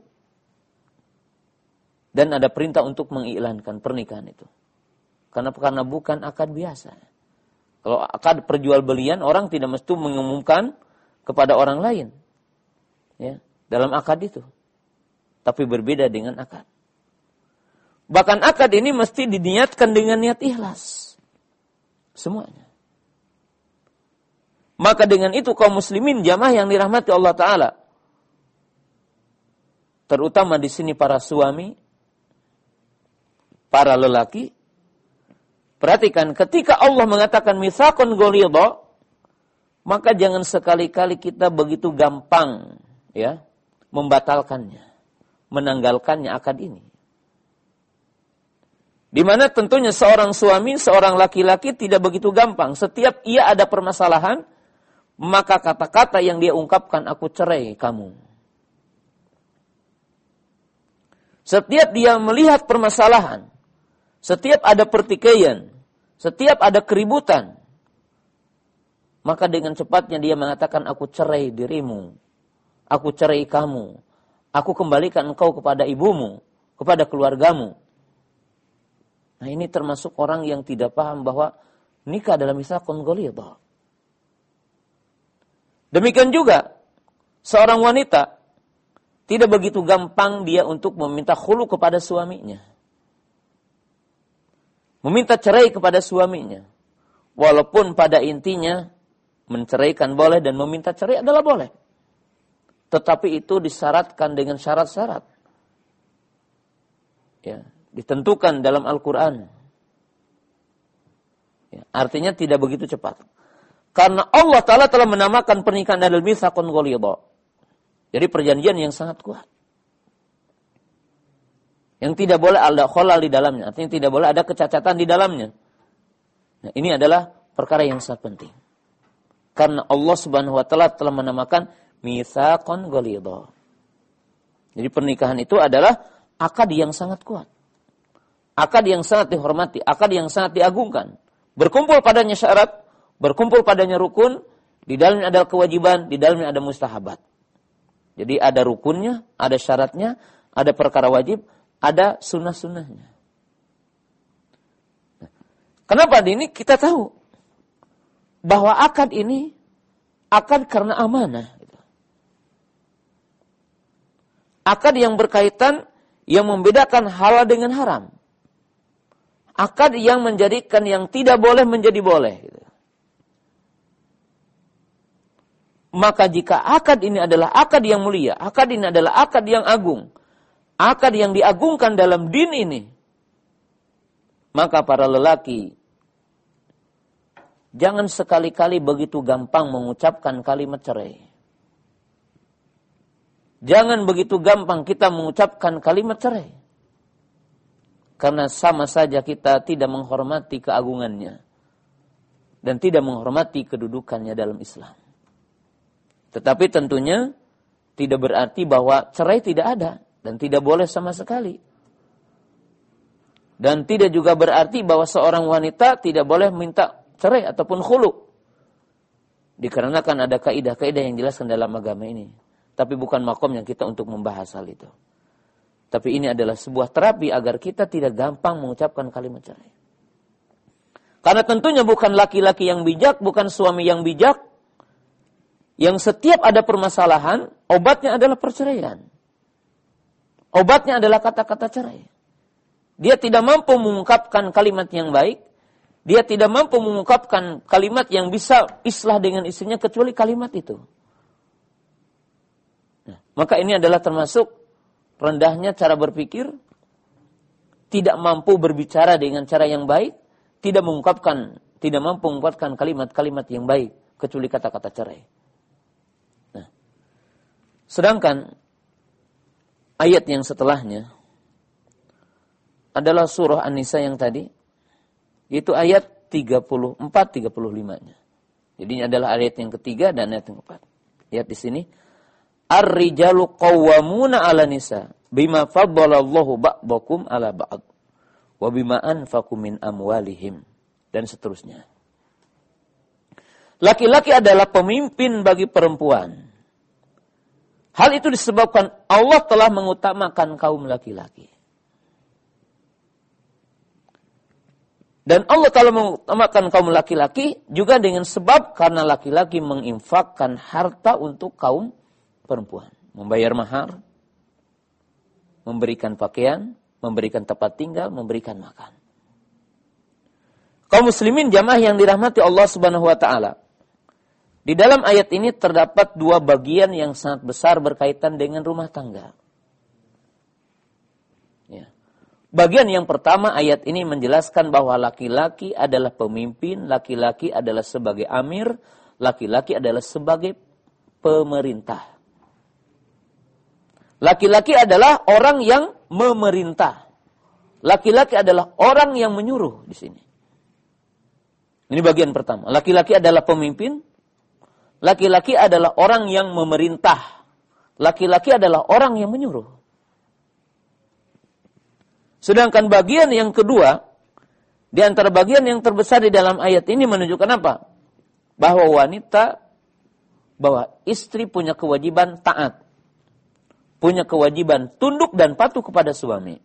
S1: Dan ada perintah untuk mengiklankan pernikahan itu. Karena bukan akad biasa. Kalau akad perjualbelian, orang tidak mesti mengumumkan kepada orang lain. Ya, dalam akad itu. Tapi berbeda dengan akad. Bahkan akad ini mesti diniatkan dengan niat ikhlas. Semuanya. Maka dengan itu kaum muslimin jamaah yang dirahmati Allah Ta'ala. Terutama di sini para suami, para lelaki. Perhatikan ketika Allah mengatakan mitsaqun ghalidha, maka jangan sekali-kali kita begitu gampang membatalkannya, menanggalkannya akad ini. Di mana tentunya seorang suami, seorang laki-laki tidak begitu gampang. Setiap ia ada permasalahan, maka kata-kata yang dia ungkapkan, aku cerai kamu. Setiap dia melihat permasalahan, setiap ada pertikaian, setiap ada keributan, maka dengan cepatnya dia mengatakan, aku cerai dirimu, aku cerai kamu, aku kembalikan engkau kepada ibumu, kepada keluargamu. Nah ini termasuk orang yang tidak paham bahwa nikah adalah mitsaqun ghalidha. Demikian juga seorang wanita tidak begitu gampang dia untuk meminta khulu kepada suaminya. Meminta cerai kepada suaminya. Walaupun pada intinya menceraikan boleh dan meminta cerai adalah boleh. Tetapi itu disyaratkan dengan syarat-syarat. Ya, ditentukan dalam Al-Quran. Ya, artinya tidak begitu cepat. Karena Allah Ta'ala telah menamakan pernikahan adalah mitsaqun ghalidha. Jadi perjanjian yang sangat kuat. Yang tidak boleh ada khalal di dalamnya. Artinya tidak boleh ada kecacatan di dalamnya. Nah, ini adalah perkara yang sangat penting. Karena Allah Subhanahu wa Ta'ala telah menamakan mitsaqun ghalidha. Jadi pernikahan itu adalah akad yang sangat kuat. Akad yang sangat dihormati, akad yang sangat diagungkan. Berkumpul padanya syarat, berkumpul padanya rukun, di dalamnya ada kewajiban, di dalamnya ada mustahabat. Jadi ada rukunnya, ada syaratnya, ada perkara wajib, ada sunnah-sunnahnya. Kenapa ini kita tahu bahwa akad ini
S2: akad karena amanah. Akad yang berkaitan, yang membedakan halal dengan haram. Akad yang menjadikan yang tidak boleh menjadi boleh. Maka jika akad ini adalah akad yang mulia, akad ini adalah akad yang agung, akad yang diagungkan dalam din ini, maka para lelaki jangan sekali-kali begitu gampang mengucapkan kalimat cerai. Jangan begitu gampang kita mengucapkan kalimat cerai. Karena sama saja kita tidak menghormati keagungannya. Dan tidak menghormati kedudukannya dalam Islam. Tetapi tentunya tidak berarti bahwa cerai tidak ada. Dan tidak boleh sama sekali. Dan tidak juga berarti bahwa seorang wanita tidak boleh minta cerai ataupun khulu. Dikarenakan ada kaidah-kaidah yang dijelaskan dalam agama ini. Tapi bukan makomnya kita untuk membahas hal itu. Tapi ini adalah sebuah terapi agar kita tidak gampang mengucapkan kalimat cerai. Karena tentunya bukan laki-laki yang bijak, bukan suami yang bijak, yang setiap ada permasalahan, obatnya adalah perceraian. Obatnya adalah kata-kata cerai. Dia tidak mampu mengungkapkan kalimat yang baik, dia tidak mampu mengungkapkan kalimat yang bisa islah dengan istrinya kecuali kalimat itu. Nah, maka ini adalah termasuk rendahnya cara berpikir, tidak mampu berbicara dengan cara yang baik, tidak mampu mengungkapkan kalimat-kalimat yang baik kecuali kata-kata cerai. Nah, sedangkan ayat yang setelahnya adalah surah An-Nisa yang tadi, yaitu ayat 34-35-nya. Jadi ini adalah ayat yang ketiga dan ayat yang keempat. Lihat di sini. Ar-rijalu qawwamuna 'ala nisa bima faddalallahu ba'dakum 'ala ba'd wa bima anfaqu min amwalihim, dan seterusnya. Laki-laki adalah pemimpin bagi perempuan. Hal itu disebabkan Allah telah mengutamakan kaum laki-laki. Dan Allah telah mengutamakan kaum laki-laki juga dengan sebab karena laki-laki menginfakkan harta untuk kaum perempuan. Membayar mahar, memberikan pakaian, memberikan tempat tinggal, memberikan makan. Kaum muslimin jamaah yang dirahmati Allah Subhanahu wa taala. Di dalam ayat ini terdapat dua bagian yang sangat besar berkaitan dengan rumah tangga. Ya. Bagian yang pertama, ayat ini menjelaskan bahwa laki-laki adalah pemimpin, laki-laki adalah sebagai amir, laki-laki adalah sebagai pemerintah. Laki-laki adalah orang yang memerintah. Laki-laki adalah orang yang menyuruh di sini. Ini bagian pertama. Laki-laki adalah pemimpin. Laki-laki adalah orang yang memerintah. Laki-laki adalah orang yang menyuruh. Sedangkan bagian yang kedua, di antara bagian yang terbesar di dalam ayat ini menunjukkan apa? Bahwa istri punya kewajiban taat. Punya kewajiban tunduk dan patuh kepada suami.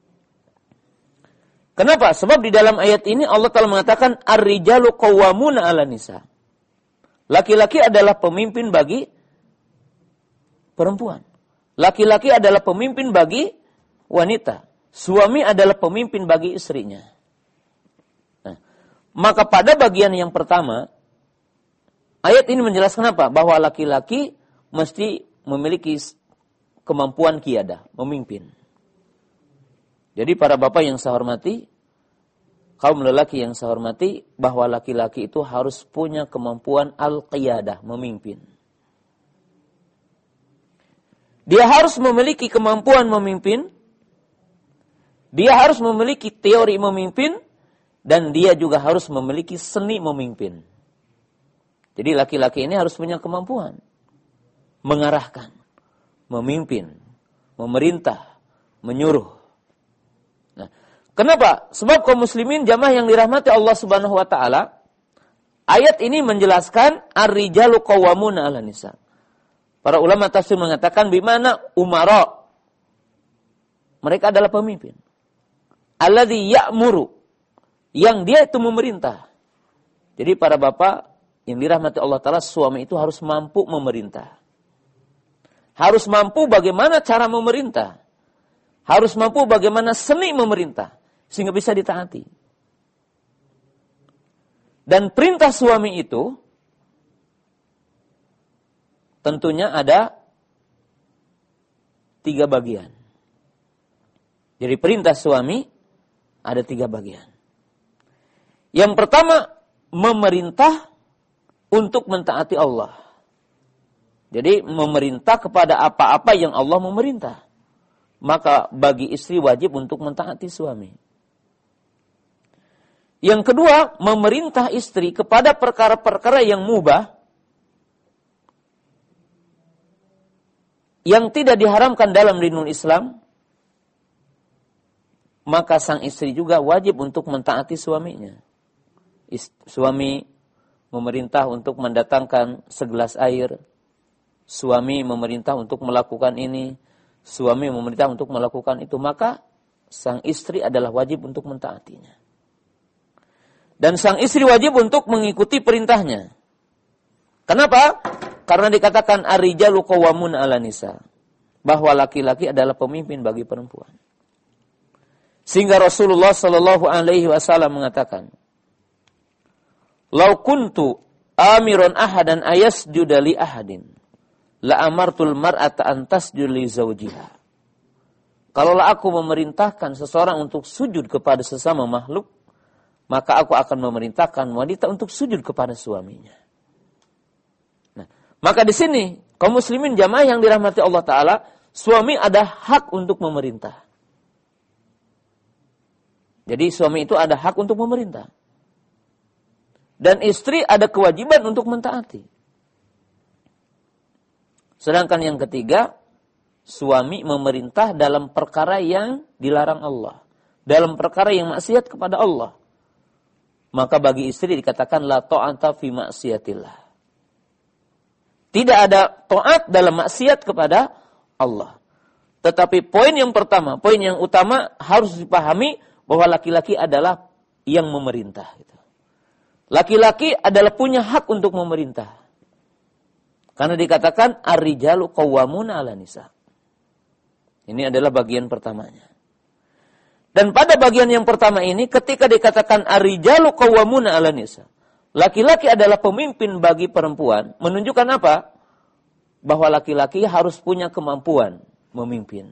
S2: Kenapa? Sebab di dalam ayat ini Allah telah mengatakan ar-rijalu qawwamuna 'ala nisa. Laki-laki adalah pemimpin bagi perempuan. Laki-laki adalah pemimpin bagi wanita. Suami adalah pemimpin bagi istrinya. Nah, maka pada bagian yang pertama, ayat ini menjelaskan apa? Bahwa laki-laki mesti memiliki kemampuan qiyadah, memimpin. Jadi para bapak yang saya hormati, kaum lelaki yang saya hormati, bahwa laki-laki itu harus punya kemampuan al-qiyadah, memimpin. Dia harus memiliki kemampuan memimpin, dia harus memiliki teori memimpin, dan dia juga harus memiliki seni memimpin. Jadi laki-laki ini harus punya kemampuan mengarahkan, memimpin, memerintah, menyuruh. Nah, kenapa? Sebab kaum muslimin jamaah yang dirahmati Allah Subhanahu wa taala, ayat ini menjelaskan ar-rijalu qawwamuna 'ala nisa. Para ulama tafsir mengatakan bimana umara. Mereka adalah pemimpin. Alladzi ya'muru, yang dia itu memerintah. Jadi para bapak yang dirahmati Allah Ta'ala, suami itu harus mampu memerintah. Harus mampu bagaimana cara memerintah. Harus mampu bagaimana seni memerintah. Sehingga bisa ditaati. Dan perintah suami itu tentunya ada 3 bagian. Jadi perintah suami ada 3 bagian. Yang pertama, memerintah untuk mentaati Allah. Jadi memerintah kepada apa-apa yang Allah memerintah. Maka bagi istri wajib untuk mentaati suami. Yang kedua, memerintah istri kepada perkara-perkara yang mubah, yang tidak diharamkan dalam dinul Islam, maka sang istri juga wajib untuk mentaati suaminya. Suami memerintah untuk mendatangkan segelas air. Suami memerintah untuk melakukan ini. Suami memerintah untuk melakukan itu. Maka sang istri adalah wajib untuk mentaatinya. Dan sang istri wajib untuk mengikuti perintahnya. Kenapa? Karena dikatakan ar-rijalu qawwamun 'alan nisa. Bahwa laki-laki adalah pemimpin bagi perempuan. Sehingga Rasulullah sallallahu alaihi wasallam mengatakan, "Lau kuntu amiron ahadan ayasjuda li ahadin, la amartul mar'ata an tasjuda li zawjiha." Kalaulah aku memerintahkan seseorang untuk sujud kepada sesama makhluk, maka aku akan memerintahkan wanita untuk sujud kepada suaminya. Nah, maka di sini kaum muslimin jamaah yang dirahmati Allah Ta'ala, suami ada hak untuk memerintah. Jadi suami itu ada hak untuk memerintah. Dan istri ada kewajiban untuk mentaati. Sedangkan yang ketiga, suami memerintah dalam perkara yang dilarang Allah. Dalam perkara yang maksiat kepada Allah. Maka bagi istri dikatakan la ta'ata fi maksiatillah. Tidak ada taat dalam maksiat kepada Allah. Tetapi poin yang pertama, poin yang utama harus dipahami bahwa laki-laki adalah yang memerintah. Laki-laki adalah punya hak untuk memerintah. Karena dikatakan ar-rijalu qawwamuna 'alan nisa. Ini adalah bagian pertamanya. Dan pada bagian yang pertama ini ketika dikatakan ar-rijalu qawwamuna 'alan nisa, laki-laki adalah pemimpin bagi perempuan, menunjukkan apa? Bahwa laki-laki harus punya kemampuan memimpin.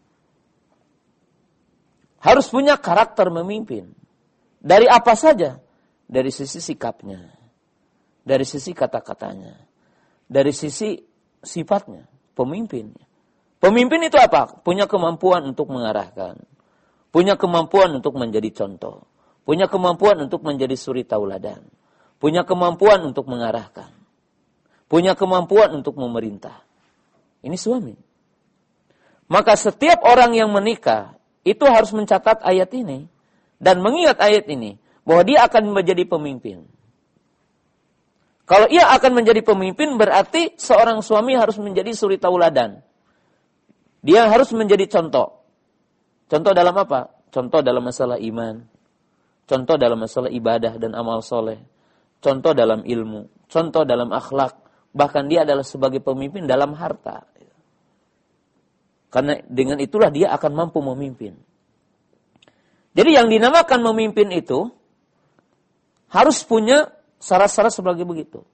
S2: Harus punya karakter memimpin. Dari apa saja? Dari sisi sikapnya, dari sisi kata-katanya, dari sisi sifatnya, pemimpinnya. Pemimpin itu apa? Punya kemampuan untuk mengarahkan, punya kemampuan untuk menjadi contoh, punya kemampuan untuk menjadi suri tauladan, punya kemampuan untuk mengarahkan, punya kemampuan untuk memerintah. Ini suami. Maka setiap orang yang menikah itu harus mencatat ayat ini dan mengingat ayat ini. Bahwa dia akan menjadi pemimpin. Kalau ia akan menjadi pemimpin, berarti seorang suami harus menjadi suri tauladan. Dia harus menjadi contoh. Contoh dalam apa? Contoh dalam masalah iman. Contoh dalam masalah ibadah dan amal soleh. Contoh dalam ilmu. Contoh dalam akhlak. Bahkan dia adalah sebagai pemimpin dalam harta. Karena dengan itulah dia akan mampu memimpin. Jadi yang dinamakan memimpin itu harus punya syarat-syarat sebagai begitu.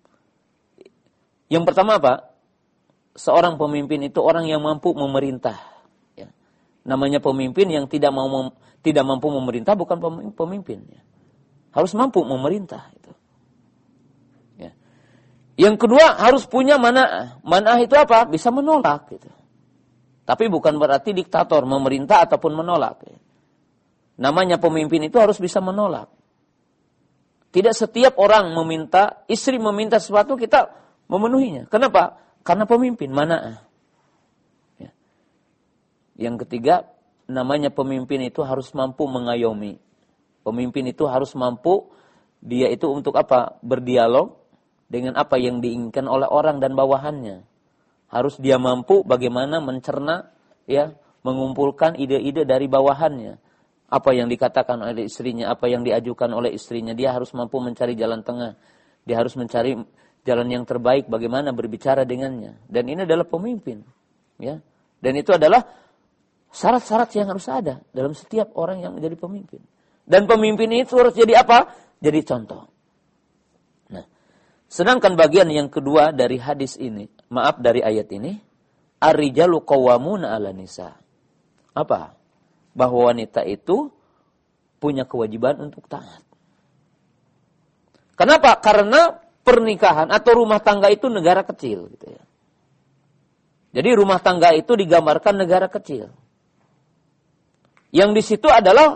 S2: Yang pertama apa? Seorang pemimpin itu orang yang mampu memerintah. Ya. Namanya pemimpin yang tidak mampu memerintah bukan pemimpin. Ya. Harus mampu memerintah. Itu. Ya. Yang kedua harus punya mana'ah. Mana'ah itu apa? Bisa menolak. Gitu. Tapi bukan berarti diktator memerintah ataupun menolak. Ya. Namanya pemimpin itu harus bisa menolak. Tidak setiap orang meminta, istri meminta sesuatu kita memenuhinya. Kenapa? Karena pemimpin, mana'ah. Ya. Yang ketiga, namanya pemimpin itu harus mampu mengayomi. Pemimpin itu harus mampu, dia itu untuk apa? Berdialog dengan apa yang diinginkan oleh orang dan bawahannya. Harus dia mampu bagaimana mencerna, ya, mengumpulkan ide-ide dari bawahannya. Apa yang dikatakan oleh istrinya, apa yang diajukan oleh istrinya, dia harus mampu mencari jalan tengah. Dia harus mencari jalan yang terbaik bagaimana berbicara dengannya. Dan ini adalah pemimpin. Ya. Dan itu adalah syarat-syarat yang harus ada dalam setiap orang yang menjadi pemimpin. Dan pemimpin itu harus jadi apa? Jadi contoh. Nah, sedangkan bagian yang kedua dari hadis ini, dari ayat ini, ar-rijalu qawwamuna 'alan nisa. Apa? Bahwa wanita itu punya kewajiban untuk taat. Kenapa? Karena pernikahan atau rumah tangga itu negara kecil, gitu ya. Jadi rumah tangga itu digambarkan negara kecil. Yang di situ adalah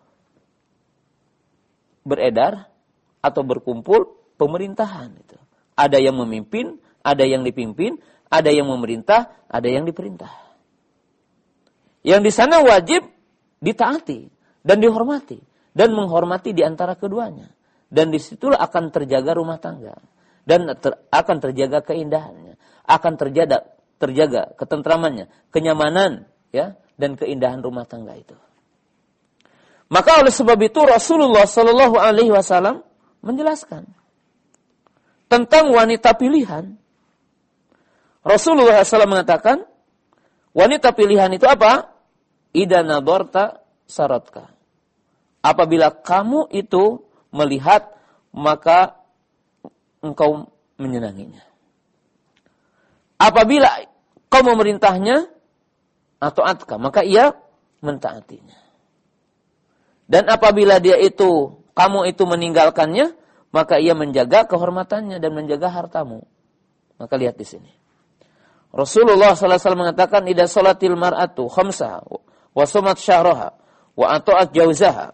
S2: beredar atau berkumpul pemerintahan. Gitu. Ada yang memimpin, ada yang dipimpin, ada yang memerintah, ada yang diperintah. Yang di sana wajib ditaati dan dihormati dan menghormati di antara keduanya. Dan disitulah akan terjaga rumah tangga. Dan akan terjaga keindahannya. Akan terjaga ketentramannya, kenyamanan, ya, dan keindahan rumah tangga itu. Maka oleh sebab itu Rasulullah Shallallahu Alaihi Wasallam menjelaskan tentang wanita pilihan. Rasulullah SAW mengatakan, wanita pilihan itu apa? Idza nadharta saratka. Apabila kamu itu melihat, maka engkau menyenanginya. Apabila kau memerintahnya atau atka, maka ia mentaatinya. Dan apabila kamu itu meninggalkannya, maka ia menjaga kehormatannya dan menjaga hartamu. Maka lihat di sini. Rasulullah SAW mengatakan, idza sholatil mar'atu khamsaha wa shamat syahraha wa ata'at jauzaha.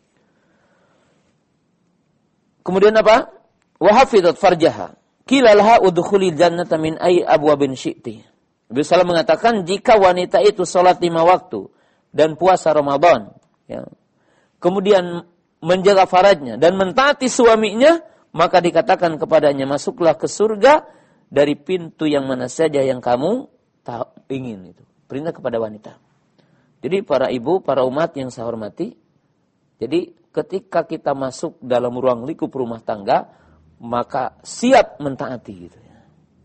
S2: Kemudian apa? Wa hafizat farjaha. Qila laha udkhulil jannata min ayyi abwabin syi'ti. Nabi sallallahu mengatakan, jika wanita itu salat 5 waktu dan puasa Ramadan, ya, kemudian menjaga farajnya dan mentaati suaminya, maka dikatakan kepadanya, masuklah ke surga dari pintu yang mana saja yang kamu ingin. Itu perintah kepada wanita. Jadi para ibu, para umat yang saya hormati, jadi ketika kita masuk dalam ruang lingkup rumah tangga, maka siap mentaati gitu ya.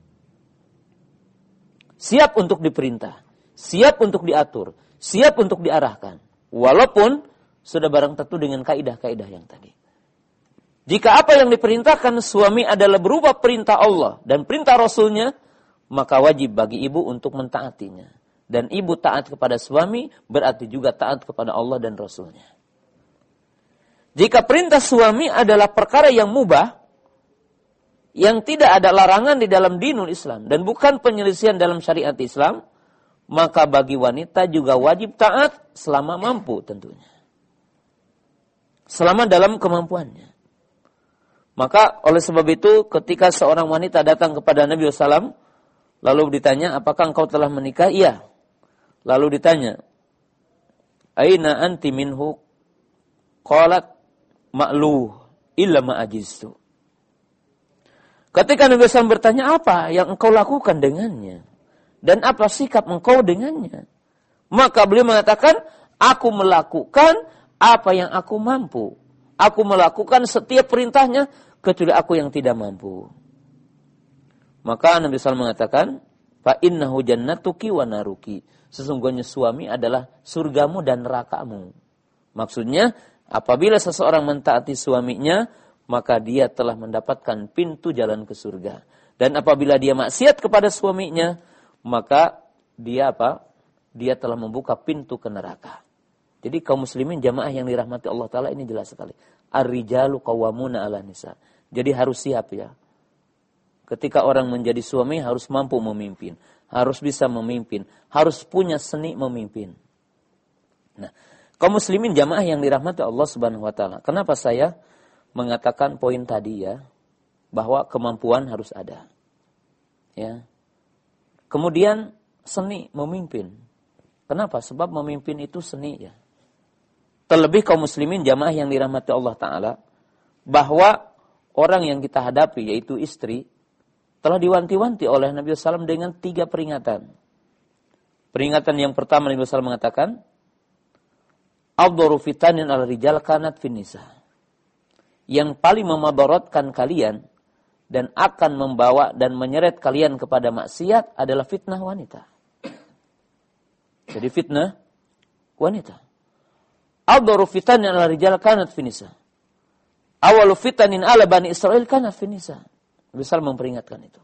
S2: Siap untuk diperintah, siap untuk diatur, siap untuk diarahkan. Walaupun sudah barang tentu dengan kaidah-kaidah yang tadi. Jika apa yang diperintahkan suami adalah berupa perintah Allah dan perintah Rasulnya, maka wajib bagi ibu untuk mentaatinya. Dan ibu taat kepada suami berarti juga taat kepada Allah dan Rasulnya. Jika perintah suami adalah perkara yang mubah, yang tidak ada larangan di dalam dinul Islam dan bukan penyelisihan dalam syariat Islam, maka bagi wanita juga wajib taat selama mampu tentunya. Selama dalam kemampuannya. Maka oleh sebab itu ketika seorang wanita datang kepada Nabi SAW, lalu ditanya, apakah engkau telah menikah? Iya. Lalu ditanya, aina anti minhu? Qalat ma'luh illa ma'ajiztu. Ketika Nabi SAW bertanya, apa yang engkau lakukan dengannya? Dan apa sikap engkau dengannya? Maka beliau mengatakan, aku melakukan apa yang aku mampu. Aku melakukan setiap perintahnya, kecuali aku yang tidak mampu. Maka Nabi SAW mengatakan, fa innahu jannatuki wa naruki. Sesungguhnya suami adalah surgamu dan nerakamu. Maksudnya, apabila seseorang mentaati suaminya, maka dia telah mendapatkan pintu jalan ke surga. Dan apabila dia maksiat kepada suaminya, maka dia apa? Dia telah membuka pintu ke neraka. Jadi kaum muslimin jamaah yang dirahmati Allah Ta'ala ini jelas sekali. Ar-rijalu qawwamuna 'alan nisa. Jadi harus siap ya. Ketika orang menjadi suami harus mampu memimpin. Harus bisa memimpin. Harus punya seni memimpin. Nah, kaum muslimin jamaah yang dirahmati Allah Subhanahu Wa Ta'ala. Kenapa saya mengatakan poin tadi ya, bahwa kemampuan harus ada. Ya. Kemudian seni memimpin. Kenapa? Sebab memimpin itu seni ya. Terlebih kaum muslimin jamaah yang dirahmati Allah Ta'ala, bahwa orang yang kita hadapi yaitu istri, telah diwanti-wanti oleh Nabi SAW dengan 3 peringatan. Peringatan yang pertama Nabi SAW mengatakan, Abdaru fitanin al-rijal kanat fin nisa. Yang paling memadaratkan kalian dan akan membawa dan menyeret kalian kepada maksiat adalah fitnah wanita. Jadi fitnah wanita. Adharu fitanin ala rijal kanat finisa. Awalu fitanin ala Bani Israel kanat finisa. Nabi SAW memperingatkan itu.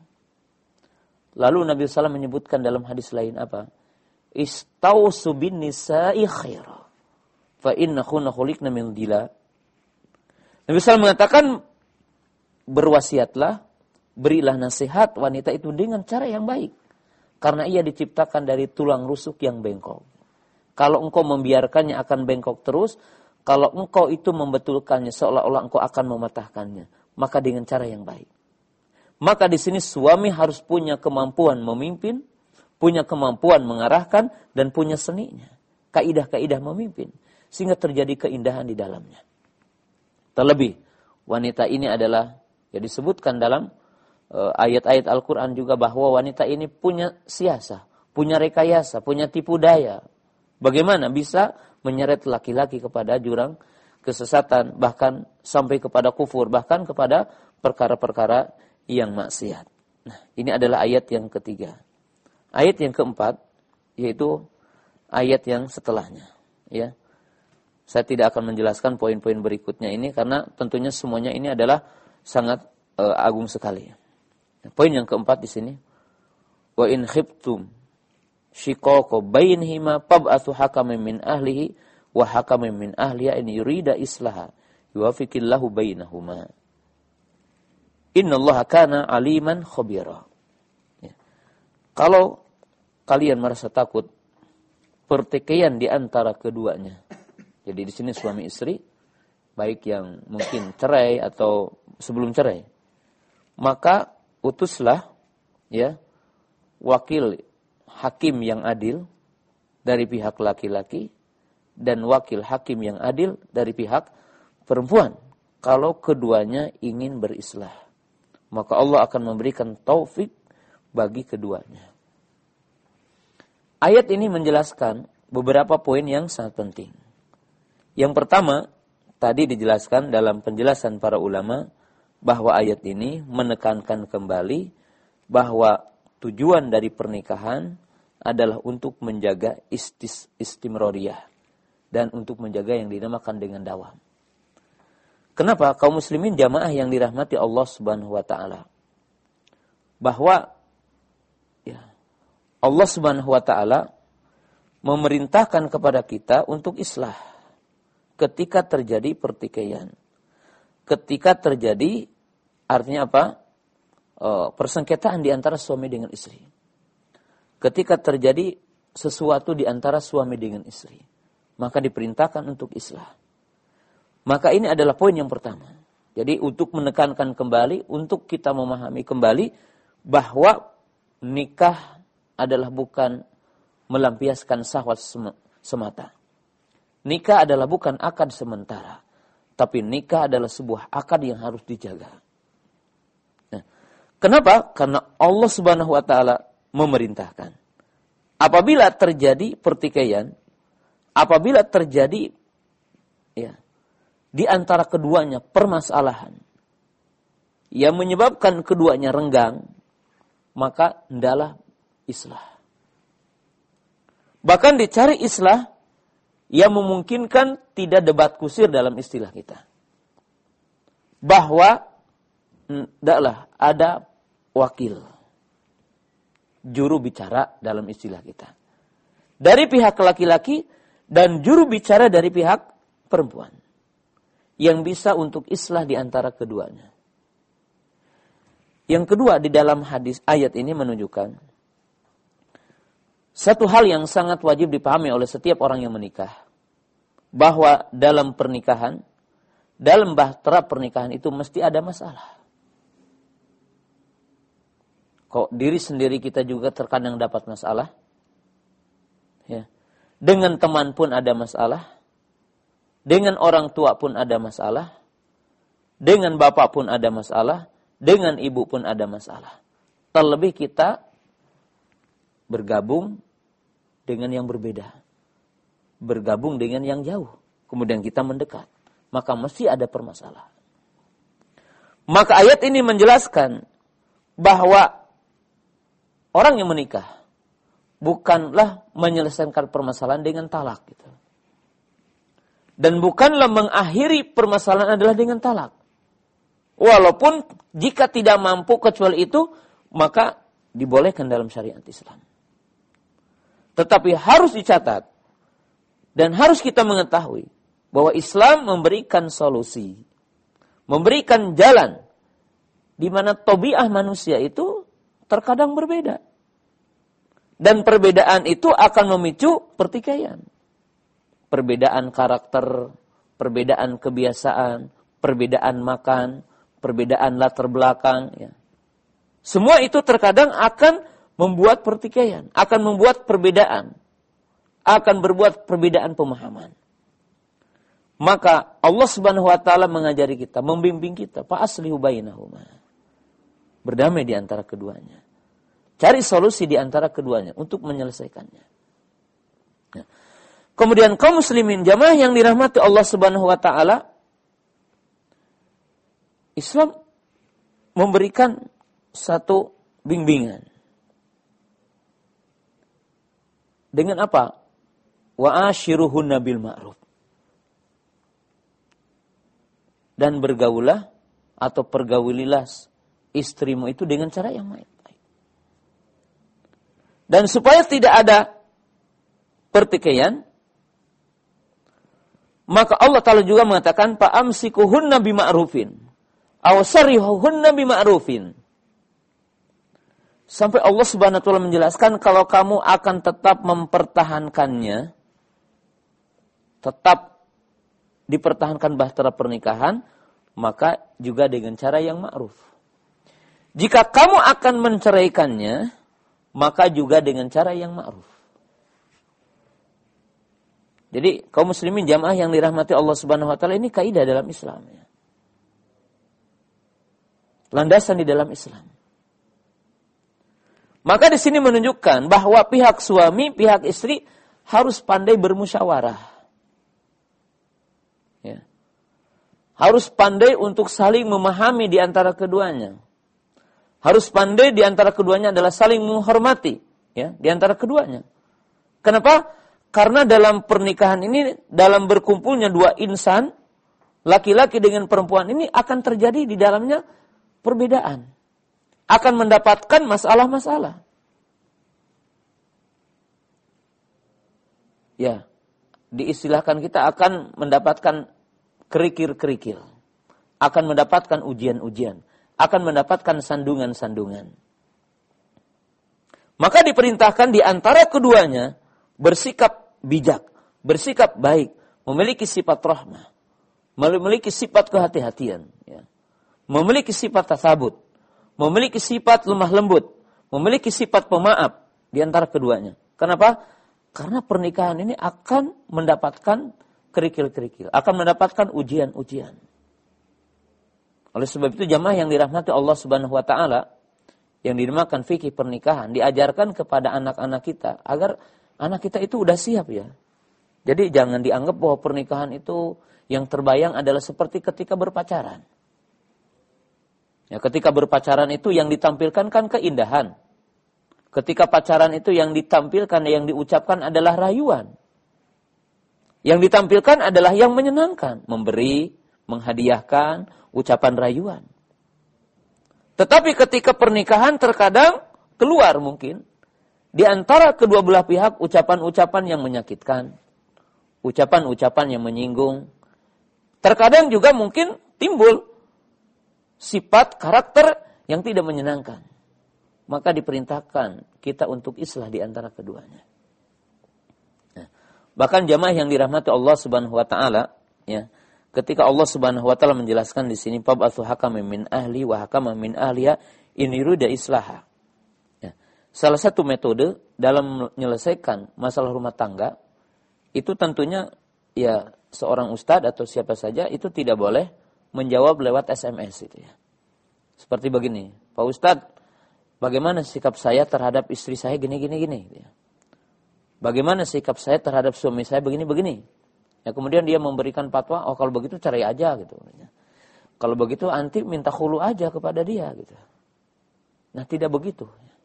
S2: Lalu Nabi SAW menyebutkan dalam hadis lain apa? Istausu bin nisa'i khaira. Fa innakhunna khuliqna min dila. Nabi SAW mengatakan, berwasiatlah, berilah nasihat wanita itu dengan cara yang baik. Karena ia diciptakan dari tulang rusuk yang bengkok. Kalau engkau membiarkannya akan bengkok terus. Kalau engkau itu membetulkannya seolah-olah engkau akan mematahkannya. Maka dengan cara yang baik. Maka di sini suami harus punya kemampuan memimpin. Punya kemampuan mengarahkan. Dan punya seninya. Kaidah-kaidah memimpin. Sehingga terjadi keindahan di dalamnya. Terlebih, wanita ini adalah, ya disebutkan dalam ayat-ayat Al-Quran juga bahwa wanita ini punya siasah, punya rekayasa, punya tipu daya. Bagaimana bisa menyeret laki-laki kepada jurang kesesatan, bahkan sampai kepada kufur, bahkan kepada perkara-perkara yang maksiat. Nah, ini adalah ayat yang ketiga. Ayat yang keempat, yaitu ayat yang setelahnya. Ya, saya tidak akan menjelaskan poin-poin berikutnya ini, karena tentunya semuanya ini adalah sangat agung sekali. Poin yang keempat di sini, wa in khiftum shiqaqa bainihima fab'athu hakaman min ahlihi wa hakaman min ahliha in yurida islaha yuwaffiqillahu bainahuma. Innallaha kana aliman khabira. Ya. Kalau kalian merasa takut pertikaian di antara keduanya. Jadi di sini suami istri, baik yang mungkin cerai atau sebelum cerai, maka utuslah ya wakil hakim yang adil dari pihak laki-laki dan wakil hakim yang adil dari pihak perempuan. Kalau keduanya ingin berislah, maka Allah akan memberikan taufik bagi keduanya. Ayat ini menjelaskan beberapa poin yang sangat penting. Yang pertama, tadi dijelaskan dalam penjelasan para ulama, bahwa ayat ini menekankan kembali bahwa tujuan dari pernikahan adalah untuk menjaga istimroriyah dan untuk menjaga yang dinamakan dengan dawam. Kenapa? Kaum muslimin jamaah yang dirahmati Allah Subhanahu wa taala. Bahwa ya, Allah Subhanahu wa taala memerintahkan kepada kita untuk islah ketika terjadi pertikaian. Ketika terjadi, artinya apa? Persengketaan di antara suami dengan istri. Ketika terjadi sesuatu di antara suami dengan istri, maka diperintahkan untuk islah. Maka ini adalah poin yang pertama. Jadi untuk menekankan kembali, untuk kita memahami kembali bahwa nikah adalah bukan melampiaskan syahwat semata. Nikah adalah bukan akad sementara. Tapi nikah adalah sebuah akad yang harus dijaga. Nah, kenapa? Karena Allah Subhanahu wa taala memerintahkan. Apabila terjadi pertikaian, apabila terjadi ya, di antara keduanya permasalahan yang menyebabkan keduanya renggang, maka hendaklah islah. Bahkan dicari islah yang memungkinkan tidak debat kusir dalam istilah kita. Bahwa hendaklah ada wakil, juru bicara dalam istilah kita. Dari pihak laki-laki dan juru bicara dari pihak perempuan. Yang bisa untuk islah di antara keduanya. Yang kedua, di dalam hadis ayat ini menunjukkan satu hal yang sangat wajib dipahami oleh setiap orang yang menikah. Bahwa dalam pernikahan, dalam bahtera pernikahan itu mesti ada masalah. Kok diri sendiri kita juga terkadang dapat masalah? Ya. Dengan teman pun ada masalah. Dengan orang tua pun ada masalah. Dengan bapak pun ada masalah. Dengan ibu pun ada masalah. Terlebih kita bergabung dengan yang berbeda. Bergabung dengan yang jauh. Kemudian kita mendekat. Maka mesti ada permasalahan. Maka ayat ini menjelaskan bahwa orang yang menikah bukanlah menyelesaikan permasalahan dengan talak gitu. Dan bukanlah mengakhiri permasalahan adalah dengan talak. Walaupun jika tidak mampu kecuali itu, maka dibolehkan dalam syariat Islam. Tetapi harus dicatat dan harus kita mengetahui bahwa Islam memberikan solusi, memberikan jalan di mana tabiat manusia itu terkadang berbeda. Dan perbedaan itu akan memicu pertikaian. Perbedaan karakter, perbedaan kebiasaan, perbedaan makan, perbedaan latar belakang. Ya. Semua itu terkadang akan membuat pertikaian, akan membuat perbedaan, akan berbuat perbedaan pemahaman. Maka Allah Subhanahu wa taala mengajari kita, membimbing kita, fa aslihu bainahuma. Berdamai di antara keduanya. Cari solusi di antara keduanya untuk menyelesaikannya. Nah. Kemudian kaum muslimin jamaah yang dirahmati Allah Subhanahu wa taala, Islam memberikan satu bimbingan. Dengan apa? Wa ashiruhunna bil ma'ruf. Dan bergaulah atau pergaulilah istrimu itu dengan cara yang baik. Dan supaya tidak ada pertikaian, maka Allah Ta'ala juga mengatakan fa'amsikuhunna bima'rufin aw sarihuhunna bima'rufin. Sampai Allah Subhanahu wa taala menjelaskan kalau kamu akan tetap mempertahankannya, tetap dipertahankan bahtera pernikahan, maka juga dengan cara yang ma'ruf. Jika kamu akan menceraikannya, maka juga dengan cara yang ma'ruf. Jadi kaum muslimin jamaah yang dirahmati Allah Subhanahu wa taala, ini kaidah dalam Islam. Landasan di dalam Islam. Maka di sini menunjukkan bahwa pihak suami, pihak istri harus pandai bermusyawarah. Ya. Harus pandai untuk saling memahami di antara keduanya. Harus pandai di antara keduanya adalah saling menghormati, ya, di antara keduanya. Kenapa? Karena dalam pernikahan ini, dalam berkumpulnya dua insan, laki-laki dengan perempuan ini akan terjadi di dalamnya perbedaan. Akan mendapatkan masalah-masalah. Ya, diistilahkan kita akan mendapatkan kerikil-kerikil. Akan mendapatkan ujian-ujian. Akan mendapatkan sandungan-sandungan. Maka diperintahkan di antara keduanya bersikap bijak, bersikap baik, memiliki sifat rahmah, memiliki sifat kehati-hatian, ya. Memiliki sifat tasabut, memiliki sifat lemah lembut, memiliki sifat pemaaf di antara keduanya. Kenapa? Karena pernikahan ini akan mendapatkan kerikil-kerikil, akan mendapatkan ujian-ujian. Oleh sebab itu jamaah yang dirahmati Allah Subhanahu wa taala, yang dinamakan fikih pernikahan, diajarkan kepada anak-anak kita agar anak kita itu udah siap ya. Jadi jangan dianggap bahwa pernikahan itu yang terbayang adalah seperti ketika berpacaran. Ya, ketika berpacaran itu yang ditampilkan kan keindahan. Ketika pacaran itu yang ditampilkan, yang diucapkan adalah rayuan. Yang ditampilkan adalah yang menyenangkan, memberi, menghadiahkan, ucapan rayuan. Tetapi ketika pernikahan terkadang keluar mungkin di antara kedua belah pihak ucapan-ucapan yang menyakitkan, ucapan-ucapan yang menyinggung. Terkadang juga mungkin timbul sifat karakter yang tidak menyenangkan. Maka diperintahkan kita untuk islah di antara keduanya. Nah, bahkan jamaah yang dirahmati Allah Subhanahu wa taala, ya, ketika Allah Subhanahu wa taala menjelaskan di sini fab'atsu hakaman min ahli wa hakaman min ahliya in yurida islaha. Ya. Salah satu metode dalam menyelesaikan masalah rumah tangga itu tentunya ya seorang ustadz atau siapa saja itu tidak boleh menjawab lewat SMS itu ya. Seperti begini, Pak Ustadz, bagaimana sikap saya terhadap istri saya gini. Ya. Bagaimana sikap saya terhadap suami saya begini. Ya, kemudian dia memberikan fatwa, oh kalau begitu cerai aja gitu. Kalau begitu anti minta khulu aja kepada dia gitu. Nah, tidak begitu.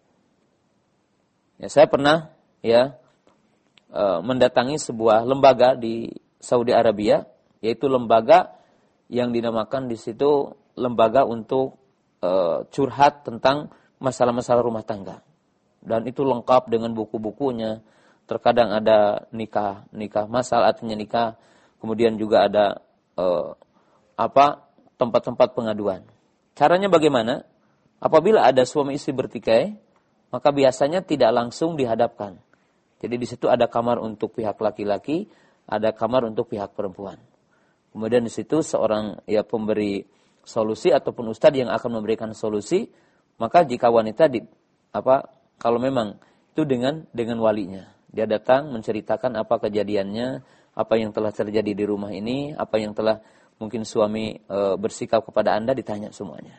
S2: Ya, saya pernah mendatangi sebuah lembaga di Saudi Arabia, yaitu lembaga yang dinamakan di situ lembaga untuk curhat tentang masalah-masalah rumah tangga. Dan itu lengkap dengan buku-bukunya. Terkadang ada nikah masal, artinya nikah. Kemudian juga ada tempat-tempat pengaduan. Caranya bagaimana? Apabila ada suami istri bertikai, maka biasanya tidak langsung dihadapkan. Jadi di situ ada kamar untuk pihak laki-laki, ada kamar untuk pihak perempuan. Kemudian di situ seorang pemberi solusi ataupun ustadz yang akan memberikan solusi, maka jika wanita kalau memang itu dengan walinya. Dia datang menceritakan apa kejadiannya, apa yang telah terjadi di rumah ini, apa yang telah mungkin suami bersikap kepada Anda, ditanya semuanya.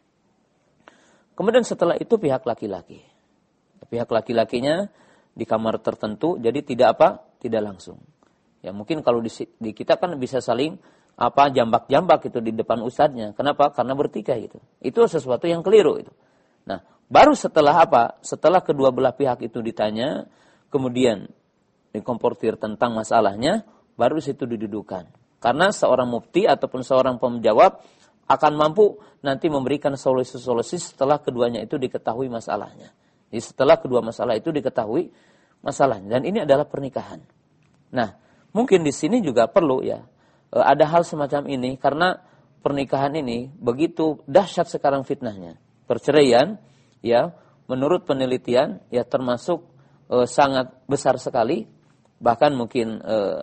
S2: Kemudian setelah itu pihak laki-laki. Pihak laki-lakinya di kamar tertentu, jadi tidak langsung. Ya mungkin kalau di kita kan bisa saling jambak-jambak itu di depan ustadznya. Kenapa? Karena bertikai gitu. Itu sesuatu yang keliru itu. Nah, baru setelah setelah kedua belah pihak itu ditanya, kemudian dikomportir tentang masalahnya, baru situ didudukan. Karena seorang mufti ataupun seorang penjawab akan mampu nanti memberikan solusi-solusi setelah keduanya itu diketahui masalahnya. Jadi setelah kedua masalah itu diketahui masalahnya. Dan ini adalah pernikahan. Nah, mungkin di sini juga perlu ada hal semacam ini, karena pernikahan ini begitu dahsyat sekarang fitnahnya. Perceraian menurut penelitian termasuk sangat besar sekali. Bahkan mungkin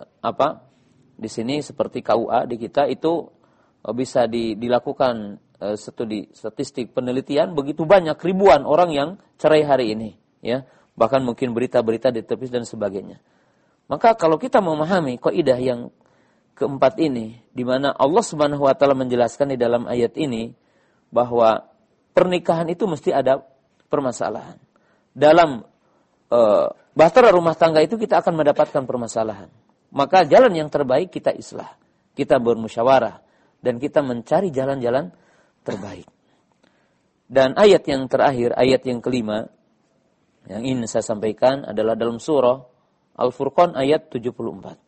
S2: di sini seperti KUA di kita itu bisa dilakukan studi statistik penelitian, begitu banyak ribuan orang yang cerai hari ini, bahkan mungkin berita-berita di televisi dan sebagainya. Maka kalau kita memahami kaidah yang keempat ini, di mana Allah Subhanahu wa taala menjelaskan di dalam ayat ini bahwa pernikahan itu mesti ada permasalahan. Dalam bahtera rumah tangga itu kita akan mendapatkan permasalahan. Maka jalan yang terbaik kita islah, kita bermusyawarah, dan kita mencari jalan-jalan terbaik. Dan ayat yang terakhir, ayat yang kelima, yang ingin saya sampaikan adalah dalam surah Al-Furqan ayat 74.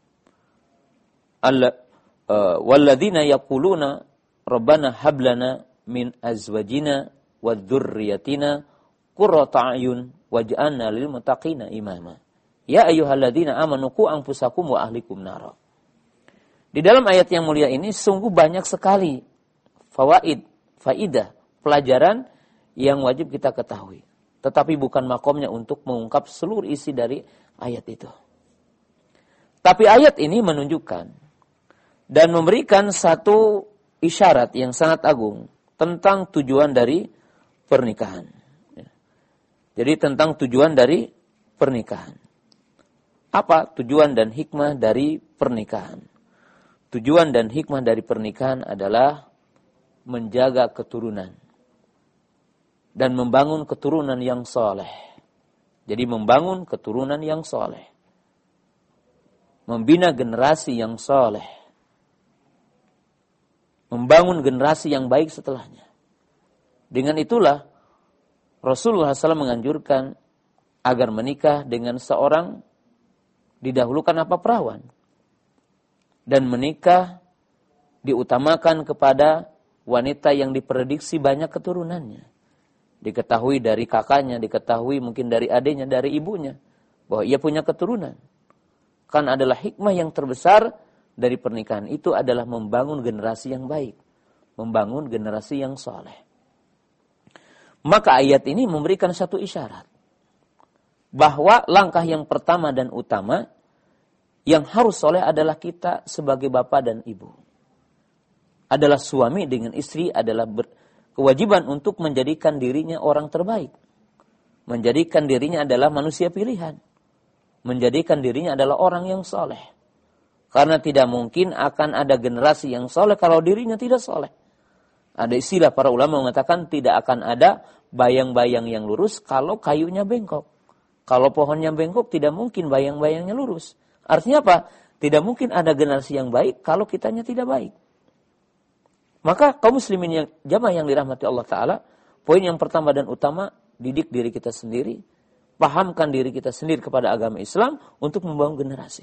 S2: Walladzina yaquluna rabbana hablana min azwajina wa dzurriyyatina qurrata a'yun waj'alna lil muttaqina imama. Ya ayyuhalladzina amanu qu anfusakum wa ahlikum nara. Di dalam ayat yang mulia ini sungguh banyak sekali faidah, pelajaran yang wajib kita ketahui. Tetapi bukan makomnya untuk mengungkap seluruh isi dari ayat itu. Tapi ayat ini menunjukkan dan memberikan satu isyarat yang sangat agung tentang tujuan dari pernikahan. Jadi tentang tujuan dari pernikahan. Apa tujuan dan hikmah dari pernikahan? Tujuan dan hikmah dari pernikahan adalah menjaga keturunan dan membangun keturunan yang soleh. Jadi membangun keturunan yang soleh, membina generasi yang soleh, membangun generasi yang baik setelahnya. Dengan itulah Rasulullah SAW menganjurkan agar menikah dengan seorang didahulukan perawan. Dan menikah diutamakan kepada wanita yang diprediksi banyak keturunannya. Diketahui dari kakaknya, diketahui mungkin dari adiknya, dari ibunya, bahwa ia punya keturunan. Kan adalah hikmah yang terbesar dari pernikahan itu adalah membangun generasi yang baik. Membangun generasi yang soleh. Maka ayat ini memberikan satu isyarat. Bahwa langkah yang pertama dan utama yang harus soleh adalah kita sebagai bapak dan ibu. Adalah suami dengan istri adalah kewajiban untuk menjadikan dirinya orang terbaik. Menjadikan dirinya adalah manusia pilihan. Menjadikan dirinya adalah orang yang soleh. Karena tidak mungkin akan ada generasi yang soleh kalau dirinya tidak soleh. Ada istilah para ulama mengatakan tidak akan ada bayang-bayang yang lurus kalau kayunya bengkok. Kalau pohonnya bengkok tidak mungkin bayang-bayangnya lurus. Artinya apa? Tidak mungkin ada generasi yang baik kalau kitanya tidak baik. Maka kaum muslimin yang jamaah yang dirahmati Allah Ta'ala, poin yang pertama dan utama, didik diri kita sendiri, pahamkan diri kita sendiri kepada agama Islam untuk membangun generasi.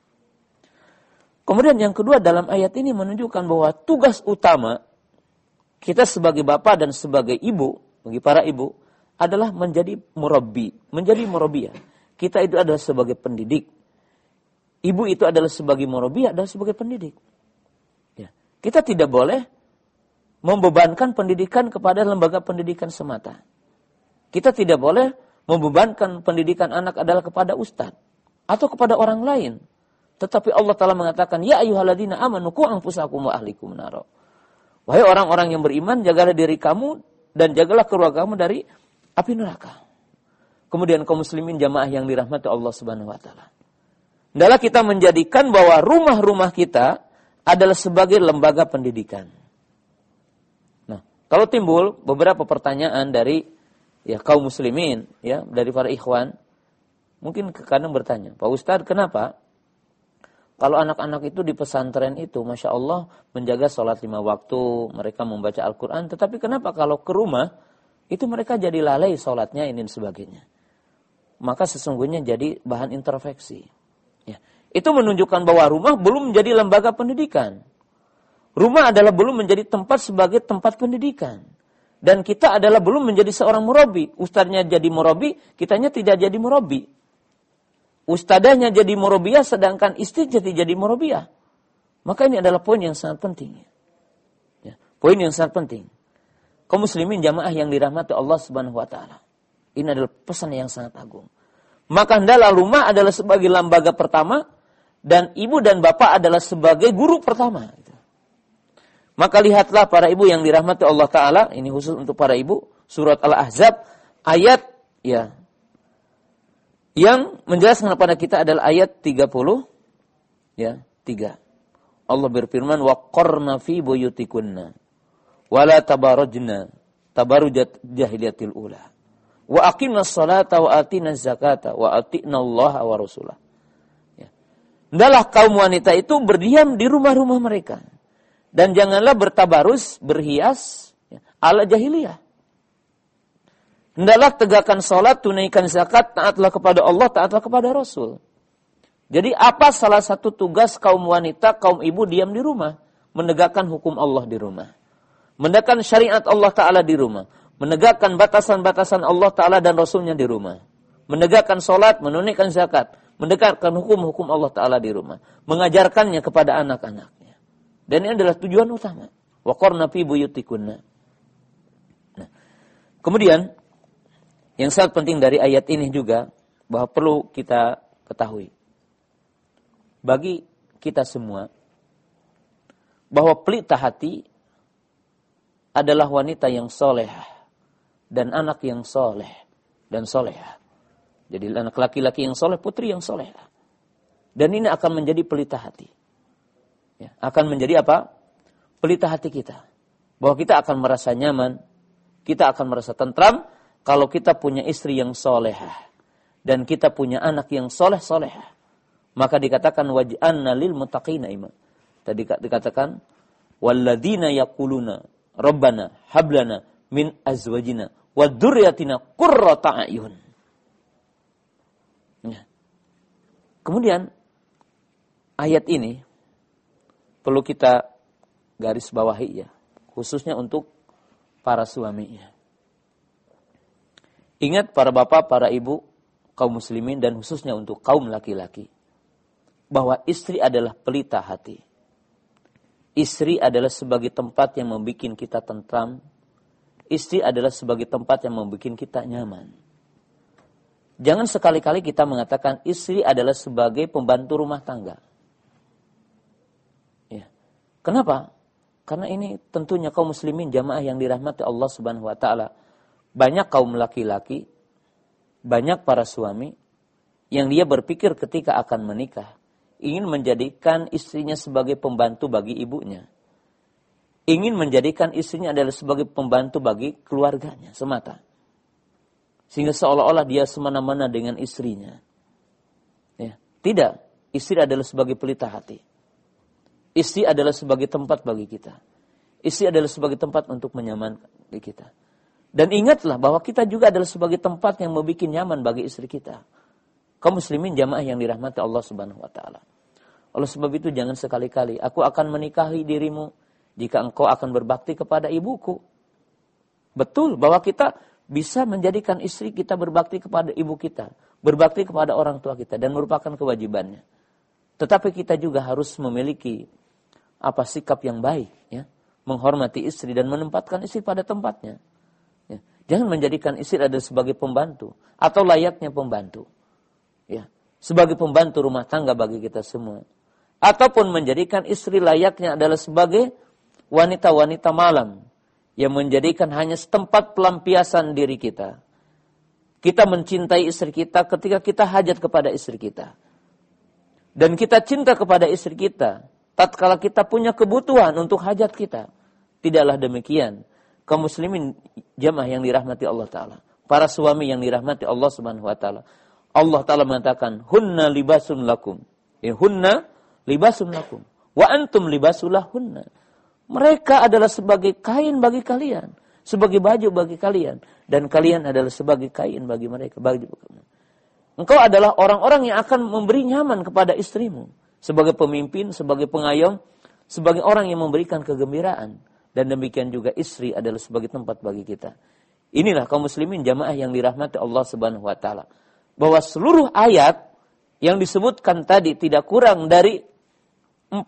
S2: Kemudian yang kedua, dalam ayat ini menunjukkan bahwa tugas utama kita sebagai bapak dan sebagai ibu, bagi para ibu, adalah menjadi murabbi, menjadi murabbiyah. Kita itu adalah sebagai pendidik. Ibu itu adalah sebagai murabbiyah, adalah sebagai pendidik. Ya. Kita tidak boleh membebankan pendidikan kepada lembaga pendidikan semata. Kita tidak boleh membebankan pendidikan anak adalah kepada ustadz atau kepada orang lain. Tetapi Allah Ta'ala mengatakan, ya ayyuhalladzina amanu qu anfusakum wa ahlikum naro. Wahai orang-orang yang beriman, jagalah diri kamu dan jagalah keluarga kamu dari api neraka. Kemudian kaum muslimin jamaah yang dirahmati Allah Subhanahu wa taala. Hendaklah kita menjadikan bahwa rumah-rumah kita adalah sebagai lembaga pendidikan. Nah, kalau timbul beberapa pertanyaan dari kaum muslimin, dari para ikhwan, mungkin kadang bertanya, Pak Ustadz, kenapa kalau anak-anak itu di pesantren itu, Masya Allah, menjaga sholat 5 waktu, mereka membaca Al-Quran, tetapi kenapa kalau ke rumah, itu mereka jadi lalai sholatnya ini dan sebagainya. Maka sesungguhnya jadi bahan introspeksi. Ya. Itu menunjukkan bahwa rumah belum menjadi lembaga pendidikan. Rumah adalah belum menjadi tempat sebagai tempat pendidikan. Dan kita adalah belum menjadi seorang murabi. Ustadznya jadi murabi, kitanya tidak jadi murabi. Ustadznya jadi murabiyah, sedangkan istri jadi murabiyah. Maka ini adalah poin yang sangat penting. Ya. Poin yang sangat penting. Kaum muslimin jamaah yang dirahmati Allah Subhanahu wa taala. Ini adalah pesan yang sangat agung. Maka hendaklah rumah adalah sebagai lembaga pertama dan ibu dan bapak adalah sebagai guru pertama. Maka lihatlah para ibu yang dirahmati Allah Ta'ala, ini khusus untuk para ibu, surat Al-Ahzab, ayat yang menjelaskan kepada kita adalah ayat 30, 3. Allah berfirman, وَقَرْنَ فِي بُيُوتِكُنَّ وَلَا تَبَارَجْنَ تَبَارُجَتْ جَاهِلِيَّةِ الْأُولَى وَأَقِمْنَا الصَّلَاةَ وَآتِينَا الزَّكَاةَ وَأَطِعْنَا اللَّهَ وَرَسُولَهُ. Hendaklah kaum wanita itu berdiam di rumah-rumah mereka. Dan janganlah bertabarus, berhias ala jahiliyah. Hendaklah tegakkan salat, tunaikan zakat, taatlah kepada Allah, taatlah kepada Rasul. Jadi apa salah satu tugas kaum wanita, kaum ibu diam di rumah? Menegakkan hukum Allah di rumah. Menegakkan syariat Allah Ta'ala di rumah. Menegakkan batasan-batasan Allah Ta'ala dan Rasulnya di rumah. Menegakkan salat, menunaikan zakat. Menegakkan hukum-hukum Allah Ta'ala di rumah. Mengajarkannya kepada anak-anaknya. Dan ini adalah tujuan utama. Wa qarna fi buyutikunna. Nah, kemudian yang sangat penting dari ayat ini juga bahwa perlu kita ketahui bagi kita semua bahwa pelita hati adalah wanita yang solehah dan anak yang soleh dan solehah. Jadi anak laki-laki yang soleh, putri yang solehah. Dan ini akan menjadi pelita hati. Ya, akan menjadi apa? Pelita hati kita. Bahwa kita akan merasa nyaman, kita akan merasa tentram kalau kita punya istri yang solehah dan kita punya anak yang soleh-solehah. Maka dikatakan waj'alna lil muttaqina imam. Tadi dikatakan walladzina yaquluna rabbana hablana min azwajina wa dzurriyyatina qurrata a'yun. Ya. Kemudian ayat ini perlu kita garis bawahi khususnya untuk para suaminya. Ingat para bapak, para ibu, kaum muslimin dan khususnya untuk kaum laki-laki. Bahwa istri adalah pelita hati. Istri adalah sebagai tempat yang membuat kita tentram. Istri adalah sebagai tempat yang membuat kita nyaman. Jangan sekali-kali kita mengatakan istri adalah sebagai pembantu rumah tangga. Kenapa? Karena ini tentunya kaum muslimin jamaah yang dirahmati Allah Subhanahu wa taala. Banyak kaum laki-laki, banyak para suami yang dia berpikir ketika akan menikah ingin menjadikan istrinya sebagai pembantu bagi ibunya. Ingin menjadikan istrinya adalah sebagai pembantu bagi keluarganya semata. Sehingga seolah-olah dia semena-mena dengan istrinya. Ya, tidak, istri adalah sebagai pelita hati. Istri adalah sebagai tempat bagi kita. Istri adalah sebagai tempat untuk menyamankan kita. Dan ingatlah bahwa kita juga adalah sebagai tempat yang membuat nyaman bagi istri kita. Kaum muslimin jamaah yang dirahmati Allah Subhanahu wa taala. Oleh sebab itu jangan sekali-kali aku akan menikahi dirimu jika engkau akan berbakti kepada ibuku. Betul bahwa kita bisa menjadikan istri kita berbakti kepada ibu kita, berbakti kepada orang tua kita dan merupakan kewajibannya. Tetapi kita juga harus memiliki sikap yang baik, ya, menghormati istri dan menempatkan istri pada tempatnya. Ya. Jangan menjadikan istri adalah sebagai pembantu atau layaknya pembantu, ya, sebagai pembantu rumah tangga bagi kita semua, ataupun menjadikan istri layaknya adalah sebagai wanita-wanita malam yang menjadikan hanya setempat pelampiasan diri kita. Kita mencintai istri kita ketika kita hajat kepada istri kita. Dan kita cinta kepada istri kita tatkala kita punya kebutuhan untuk hajat kita. Tidaklah demikian. Kaum muslimin jamaah yang dirahmati Allah Ta'ala. Para suami yang dirahmati Allah Subhanahu wa Ta'ala. Allah Ta'ala mengatakan, hunna libasun lakum. Hunna libasun lakum. Wa antum libasullah hunna. Mereka adalah sebagai kain bagi kalian. Sebagai baju bagi kalian. Dan kalian adalah sebagai kain bagi mereka. Engkau adalah orang-orang yang akan memberi nyaman kepada istrimu. Sebagai pemimpin, sebagai pengayom, sebagai orang yang memberikan kegembiraan. Dan demikian juga istri adalah sebagai tempat bagi kita. Inilah kaum muslimin jamaah yang dirahmati Allah Subhanahu wa Ta'ala. Bahwa seluruh ayat yang disebutkan tadi tidak kurang dari 4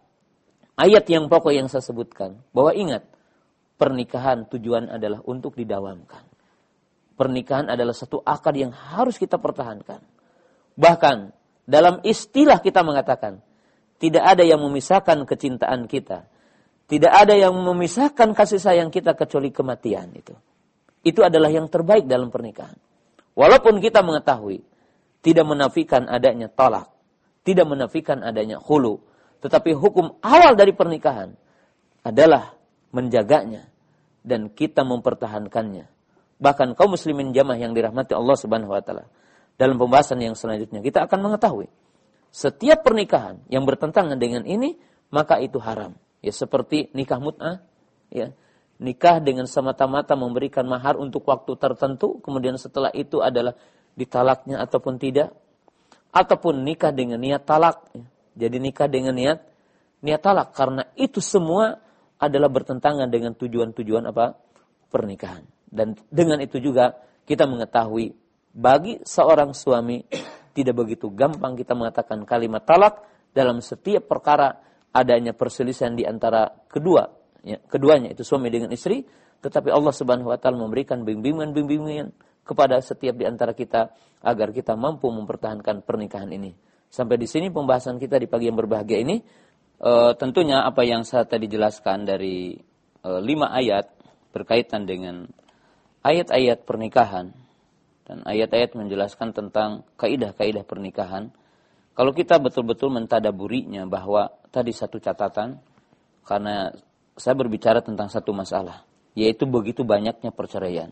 S2: ayat yang pokok yang saya sebutkan. Bahwa ingat, pernikahan tujuan adalah untuk didawamkan. Pernikahan adalah satu akad yang harus kita pertahankan. Bahkan dalam istilah kita mengatakan, tidak ada yang memisahkan kecintaan kita. Tidak ada yang memisahkan kasih sayang kita kecuali kematian itu. Itu adalah yang terbaik dalam pernikahan. Walaupun kita mengetahui, tidak menafikan adanya talak, tidak menafikan adanya khulu. Tetapi hukum awal dari pernikahan adalah menjaganya dan kita mempertahankannya. Bahkan kaum muslimin jamaah yang dirahmati Allah Subhanahu wa Ta'ala. Dalam pembahasan yang selanjutnya kita akan mengetahui setiap pernikahan yang bertentangan dengan ini maka itu haram. Ya seperti nikah mut'ah, ya. Nikah dengan semata-mata memberikan mahar untuk waktu tertentu, kemudian setelah itu adalah ditalaknya ataupun tidak. Ataupun nikah dengan niat talak, ya. Jadi nikah dengan niat talak karena itu semua adalah bertentangan dengan tujuan-tujuan pernikahan. Dan dengan itu juga kita mengetahui bagi seorang suami tidak begitu gampang kita mengatakan kalimat talak dalam setiap perkara adanya perselisihan di antara keduanya itu suami dengan istri, tetapi Allah Subhanahu wa Ta'ala memberikan bimbingan kepada setiap di antara kita agar kita mampu mempertahankan pernikahan ini. Sampai di sini pembahasan kita di pagi yang berbahagia ini. Tentunya apa yang saya tadi jelaskan dari 5 ayat berkaitan dengan ayat-ayat pernikahan dan ayat-ayat menjelaskan tentang kaidah-kaidah pernikahan. Kalau kita betul-betul mentadaburinya bahwa tadi satu catatan, karena saya berbicara tentang satu masalah, yaitu begitu banyaknya perceraian.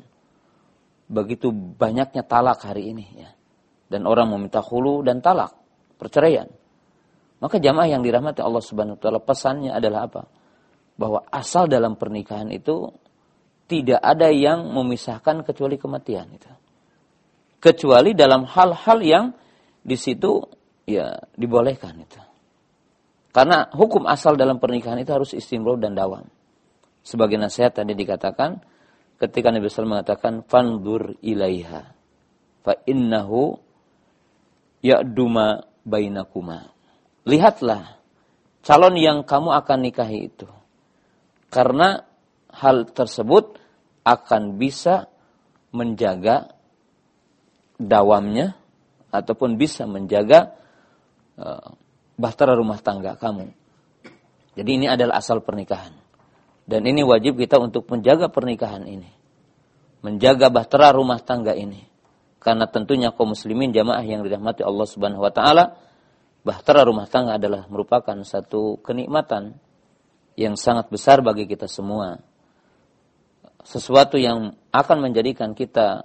S2: Begitu banyaknya talak hari ini, ya. Dan orang meminta khulu dan talak, perceraian. Maka jamaah yang dirahmati Allah Subhanahu wa Ta'ala, pesannya adalah apa? Bahwa asal dalam pernikahan itu tidak ada yang memisahkan kecuali kematian itu. Kecuali dalam hal-hal yang di situ ya dibolehkan itu. Karena hukum asal dalam pernikahan itu harus istimror dan dawam. Sebagai nasihat tadi dikatakan ketika Nabi SAW mengatakan fandur ilaiha fa innahu ya'duma bainakuma. Lihatlah calon yang kamu akan nikahi itu. Karena hal tersebut akan bisa menjaga dawamnya ataupun bisa menjaga bahtera rumah tangga kamu. Jadi ini adalah asal pernikahan. Dan ini wajib kita untuk menjaga pernikahan ini. Menjaga bahtera rumah tangga ini. Karena tentunya kaum muslimin jamaah yang dirahmati Allah Subhanahu wa Ta'ala, bahtera rumah tangga adalah merupakan satu kenikmatan yang sangat besar bagi kita semua. Sesuatu yang akan menjadikan kita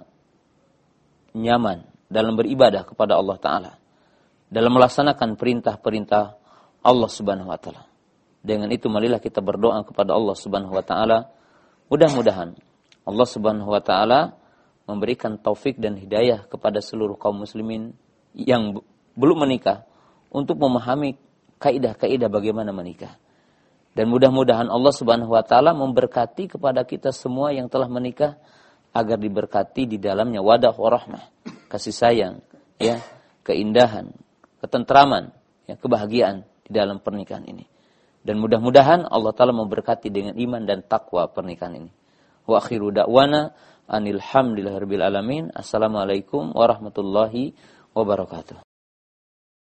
S2: nyaman dalam beribadah kepada Allah Ta'ala. Dalam melaksanakan perintah-perintah Allah Subhanahu wa Ta'ala.
S1: Dengan itu marilah kita berdoa kepada Allah Subhanahu wa taala. Mudah-mudahan Allah Subhanahu wa taala memberikan taufik dan hidayah kepada seluruh kaum muslimin yang belum menikah untuk memahami kaidah-kaidah bagaimana menikah. Dan mudah-mudahan Allah Subhanahu wa taala memberkati kepada kita semua yang telah menikah agar diberkati di dalamnya wadah warahmah, kasih sayang, ya, keindahan, ketentraman, ya, kebahagiaan di dalam pernikahan ini. Dan mudah-mudahan Allah taala memberkati dengan iman dan takwa pernikahan ini. Wa akhiru da'wana anil hamdulillahirabbil alamin. Assalamualaikum warahmatullahi wabarakatuh.